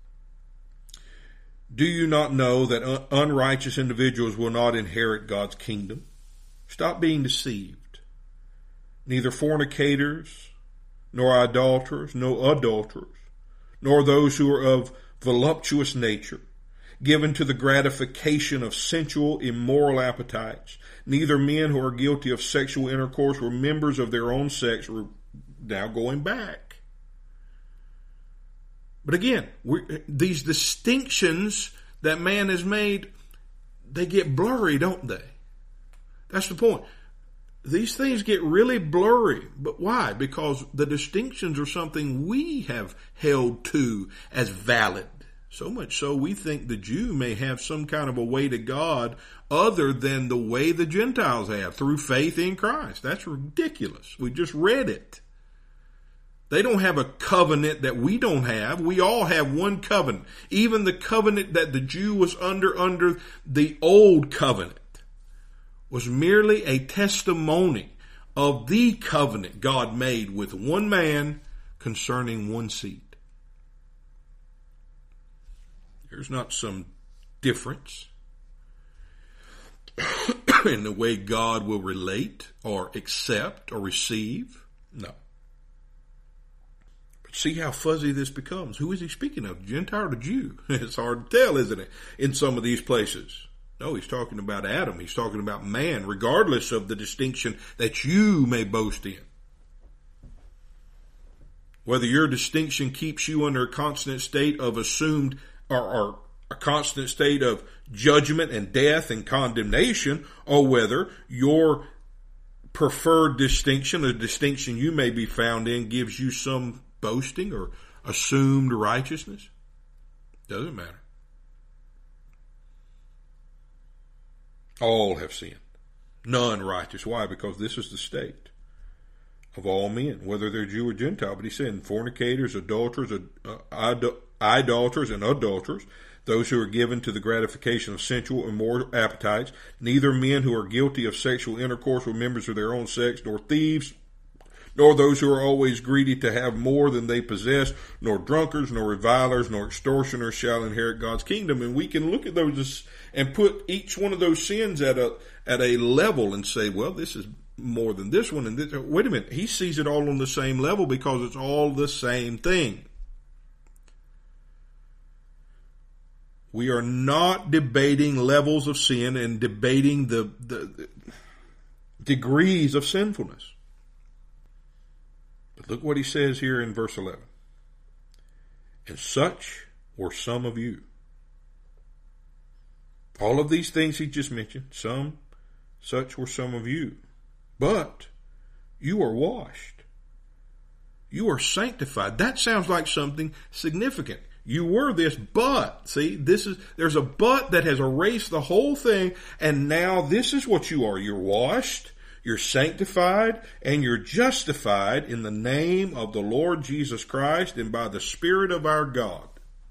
Do you not know that un- unrighteous individuals will not inherit God's kingdom? Stop being deceived. Neither fornicators, nor idolaters, nor adulterers, nor those who are of voluptuous nature, given to the gratification of sensual, immoral appetites, neither men who are guilty of sexual intercourse or members of their own sex. We're now going back. But again, we're, these distinctions that man has made, they get blurry, don't they? That's the point. These things get really blurry. But why? Because the distinctions are something we have held to as valid. So much so we think the Jew may have some kind of a way to God other than the way the Gentiles have, through faith in Christ. That's ridiculous. We just read it. They don't have a covenant that we don't have. We all have one covenant. Even the covenant that the Jew was under, under the old covenant, was merely a testimony of the covenant God made with one man concerning one seed. There's not some difference in the way God will relate or accept or receive. No. But see how fuzzy this becomes. Who is he speaking of? The Gentile or the Jew? It's hard to tell, isn't it, in some of these places. No, he's talking about Adam. He's talking about man, regardless of the distinction that you may boast in. Whether your distinction keeps you under a constant state of assumed or, or a constant state of judgment and death and condemnation, or whether your preferred distinction, a distinction you may be found in, gives you some boasting or assumed righteousness, doesn't matter. All have sinned. None righteous. Why? Because this is the state of all men, whether they're Jew or Gentile. But he said, fornicators, adulterers, uh, idolaters, and adulterers, those who are given to the gratification of sensual and moral appetites, neither men who are guilty of sexual intercourse with members of their own sex, nor thieves, nor those who are always greedy to have more than they possess, nor drunkards, nor revilers, nor extortioners shall inherit God's kingdom. And we can look at those and put each one of those sins at a at a level and say, well, this is more than this one. And this, wait a minute, he sees it all on the same level because it's all the same thing. We are not debating levels of sin and debating the, the, the degrees of sinfulness. But look what he says here in verse eleven. And such were some of you. All of these things he just mentioned, some, such were some of you. But you are washed. You are sanctified. That sounds like something significant. You were this, but, see, this is, there's a but that has erased the whole thing, and now this is what you are. You're washed, you're sanctified, and you're justified in the name of the Lord Jesus Christ and by the Spirit of our God.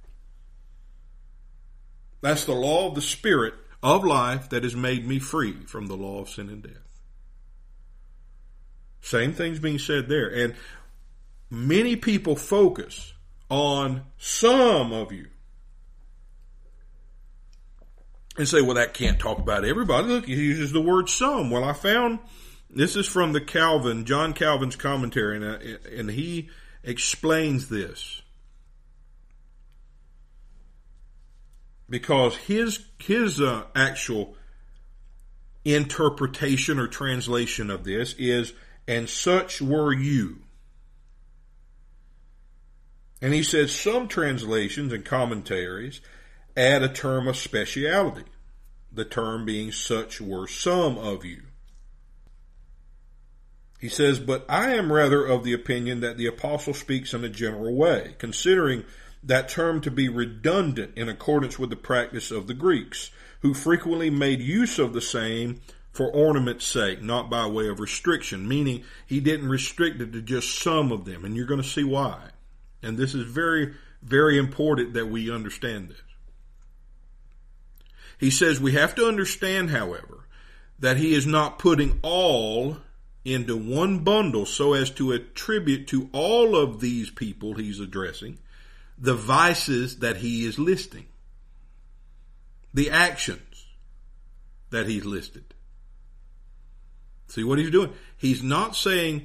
That's the law of the Spirit of life that has made me free from the law of sin and death. Same thing's being said there. And many people focus on some of you and say, well, that can't talk about everybody. Look, he uses the word some. Well, I found, this is from the Calvin, John Calvin's commentary, and, and he explains this. Because his his uh, actual interpretation or translation of this is, and such were you. And he says some translations and commentaries add a term of speciality, the term being such were some of you. He says, but I am rather of the opinion that the apostle speaks in a general way, considering that term to be redundant in accordance with the practice of the Greeks, who frequently made use of the same for ornament's sake, not by way of restriction, meaning he didn't restrict it to just some of them, and you're going to see why. And this is very, very important that we understand this. He says we have to understand, however, that he is not putting all into one bundle so as to attribute to all of these people he's addressing the vices that he is listing, the actions that he's listed. See what he's doing? He's not saying,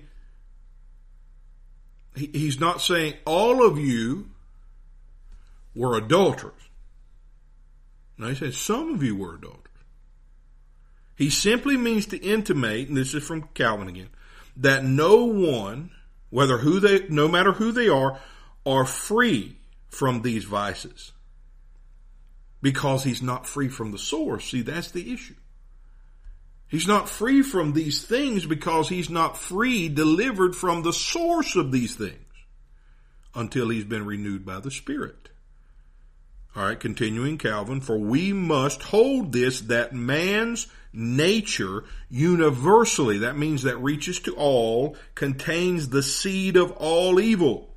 he, he's not saying all of you were adulterers. No, he says some of you were adulterers. He simply means to intimate, and this is from Calvin again, that no one, whether who they, no matter who they are, are free from these vices. Because he's not free from the source. See, that's the issue. He's not free from these things because he's not free, delivered from the source of these things until he's been renewed by the Spirit. All right, continuing Calvin, for we must hold this, that man's nature universally, that means that reaches to all, contains the seed of all evil.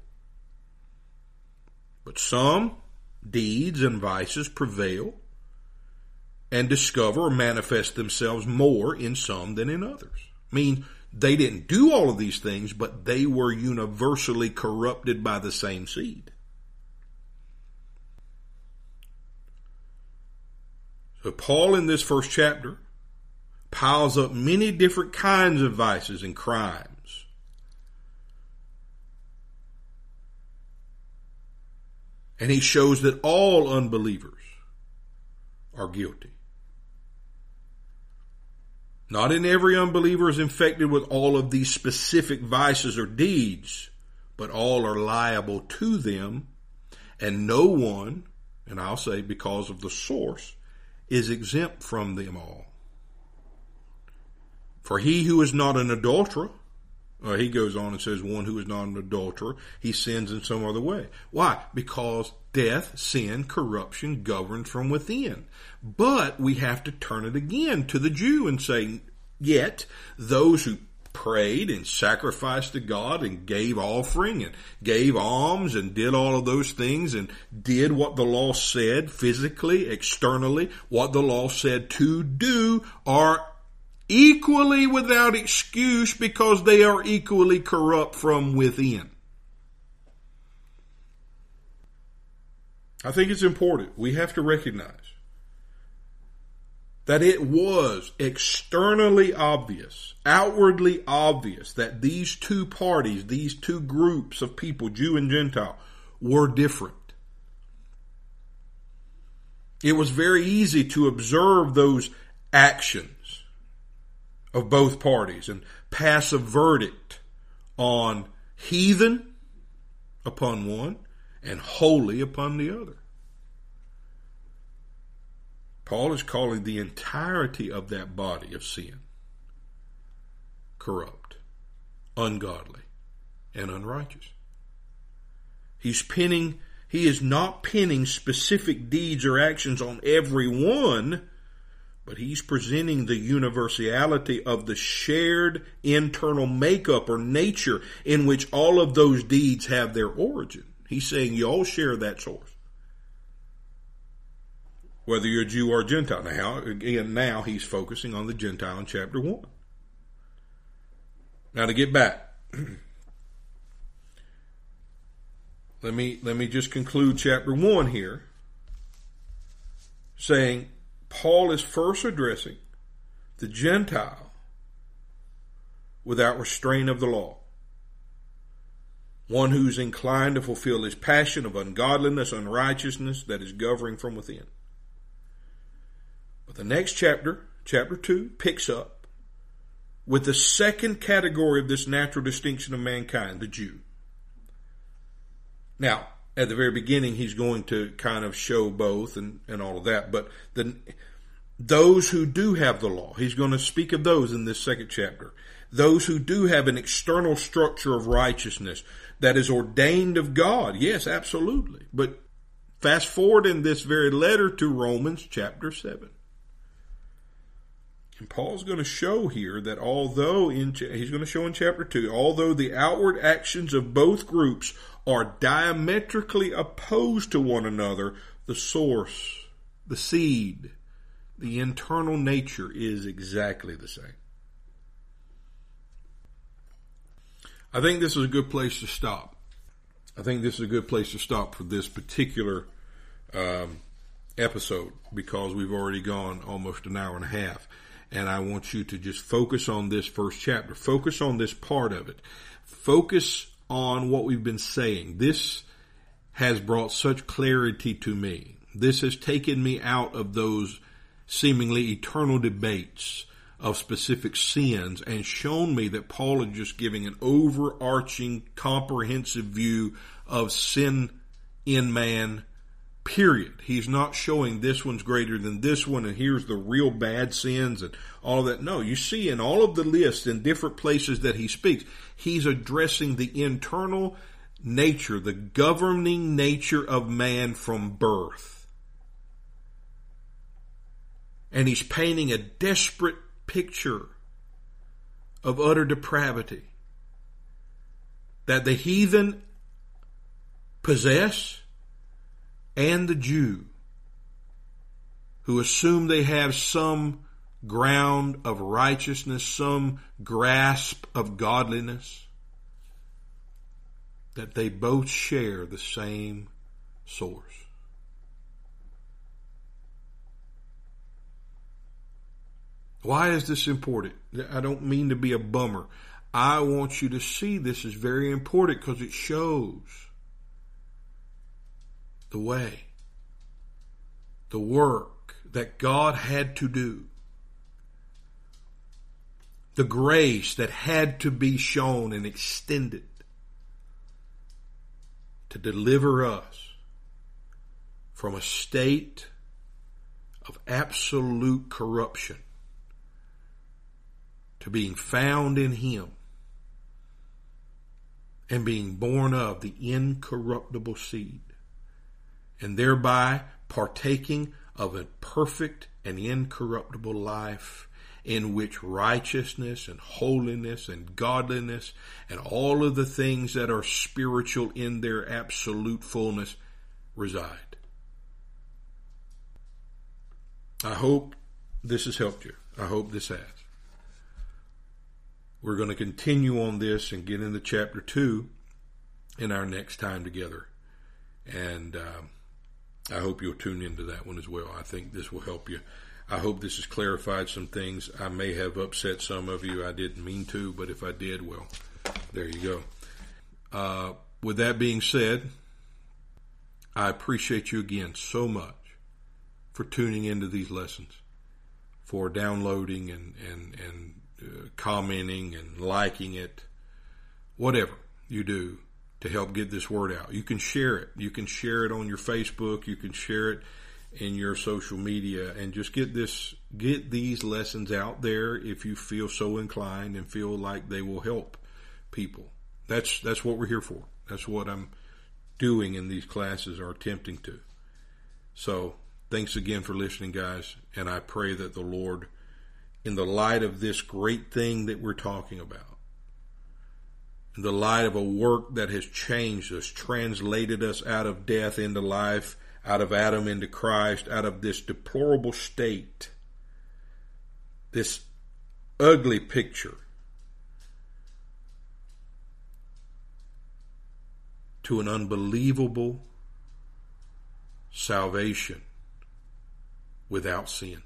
But some deeds and vices prevail and discover or manifest themselves more in some than in others. I mean, they didn't do all of these things, but they were universally corrupted by the same seed. So Paul in this first chapter piles up many different kinds of vices and crimes. And he shows that all unbelievers are guilty. Not in every unbeliever is infected with all of these specific vices or deeds, but all are liable to them, and no one, and I'll say because of the source, is exempt from them all. For he who is not an adulterer, or he goes on and says one who is not an adulterer, he sins in some other way. Why? Because death, sin, corruption governs from within. But we have to turn it again to the Jew and say, yet those who prayed and sacrificed to God and gave offering and gave alms and did all of those things and did what the law said physically, externally, what the law said to do, are equally without excuse because they are equally corrupt from within. I think it's important. We have to recognize that it was externally obvious, outwardly obvious, that these two parties, these two groups of people, Jew and Gentile, were different. It was very easy to observe those actions of both parties and pass a verdict on heathen upon one and holy upon the other. Paul is calling the entirety of that body of sin corrupt, ungodly, and unrighteous. He's pinning, he is not pinning specific deeds or actions on every one, but he's presenting the universality of the shared internal makeup or nature in which all of those deeds have their origin. He's saying you all share that source, whether you're a Jew or a Gentile. Now, again, now he's focusing on the Gentile in chapter one. Now to get back, let me, let me just conclude chapter one here, saying Paul is first addressing the Gentile without restraint of the law. One who's inclined to fulfill his passion of ungodliness, unrighteousness that is governing from within. But the next chapter, chapter two, picks up with the second category of this natural distinction of mankind, the Jew. Now, at the very beginning, he's going to kind of show both and, and all of that. But the, those who do have the law, he's going to speak of those in this second chapter. Those who do have an external structure of righteousness that is ordained of God. Yes, absolutely. But fast forward in this very letter to Romans chapter seven. And Paul's going to show here that although, in he's going to show in chapter two, although the outward actions of both groups are diametrically opposed to one another, the source, the seed, the internal nature is exactly the same. I think this is a good place to stop. I think this is a good place to stop for this particular um, episode because we've already gone almost an hour and a half. And I want you to just focus on this first chapter. Focus on this part of it. Focus on what we've been saying. This has brought such clarity to me. This has taken me out of those seemingly eternal debates of specific sins and shown me that Paul is just giving an overarching, comprehensive view of sin in man, period. He's not showing this one's greater than this one and here's the real bad sins and all of that. No, you see in all of the lists in different places that he speaks, he's addressing the internal nature, the governing nature of man from birth. And he's painting a desperate picture of utter depravity that the heathen possess and the Jew who assume they have some ground of righteousness, some grasp of godliness, that they both share the same source. Why is this important? I don't mean to be a bummer. I want you to see this is very important because it shows the way, the work that God had to do, the grace that had to be shown and extended to deliver us from a state of absolute corruption to being found in Him and being born of the incorruptible seed, and thereby partaking of a perfect and incorruptible life in which righteousness and holiness and godliness and all of the things that are spiritual in their absolute fullness reside. I hope this has helped you. I hope this has. We're going to continue on this and get into chapter two in our next time together. And um, I hope you'll tune into that one as well. I think this will help you. I hope this has clarified some things. I may have upset some of you. I didn't mean to, but if I did, well, there you go. Uh, with that being said, I appreciate you again so much for tuning into these lessons, for downloading and, and, and uh, commenting and liking it, whatever you do to help get this word out. You can share it. You can share it on your Facebook. You can share it in your social media, and just get this, get these lessons out there if you feel so inclined and feel like they will help people. That's, that's what we're here for. That's what I'm doing in these classes, or attempting to. So thanks again for listening, guys. And I pray that the Lord, in the light of this great thing that we're talking about, in the light of a work that has changed us, translated us out of death into life, out of Adam into Christ, out of this deplorable state, this ugly picture, to an unbelievable salvation without sin.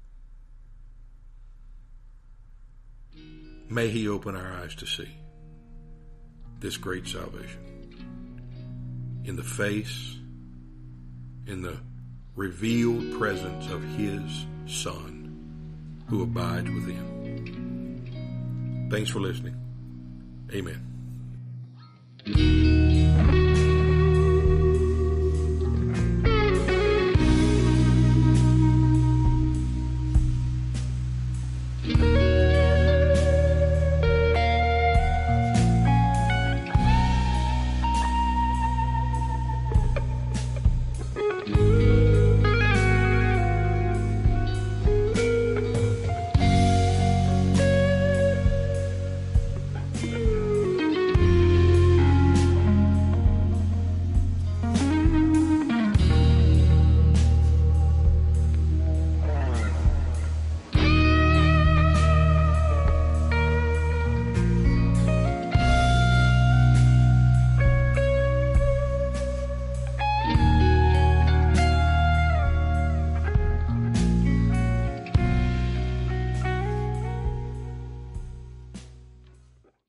May He open our eyes to see this great salvation in the face, in the revealed presence of His Son who abides within. Thanks for listening. Amen.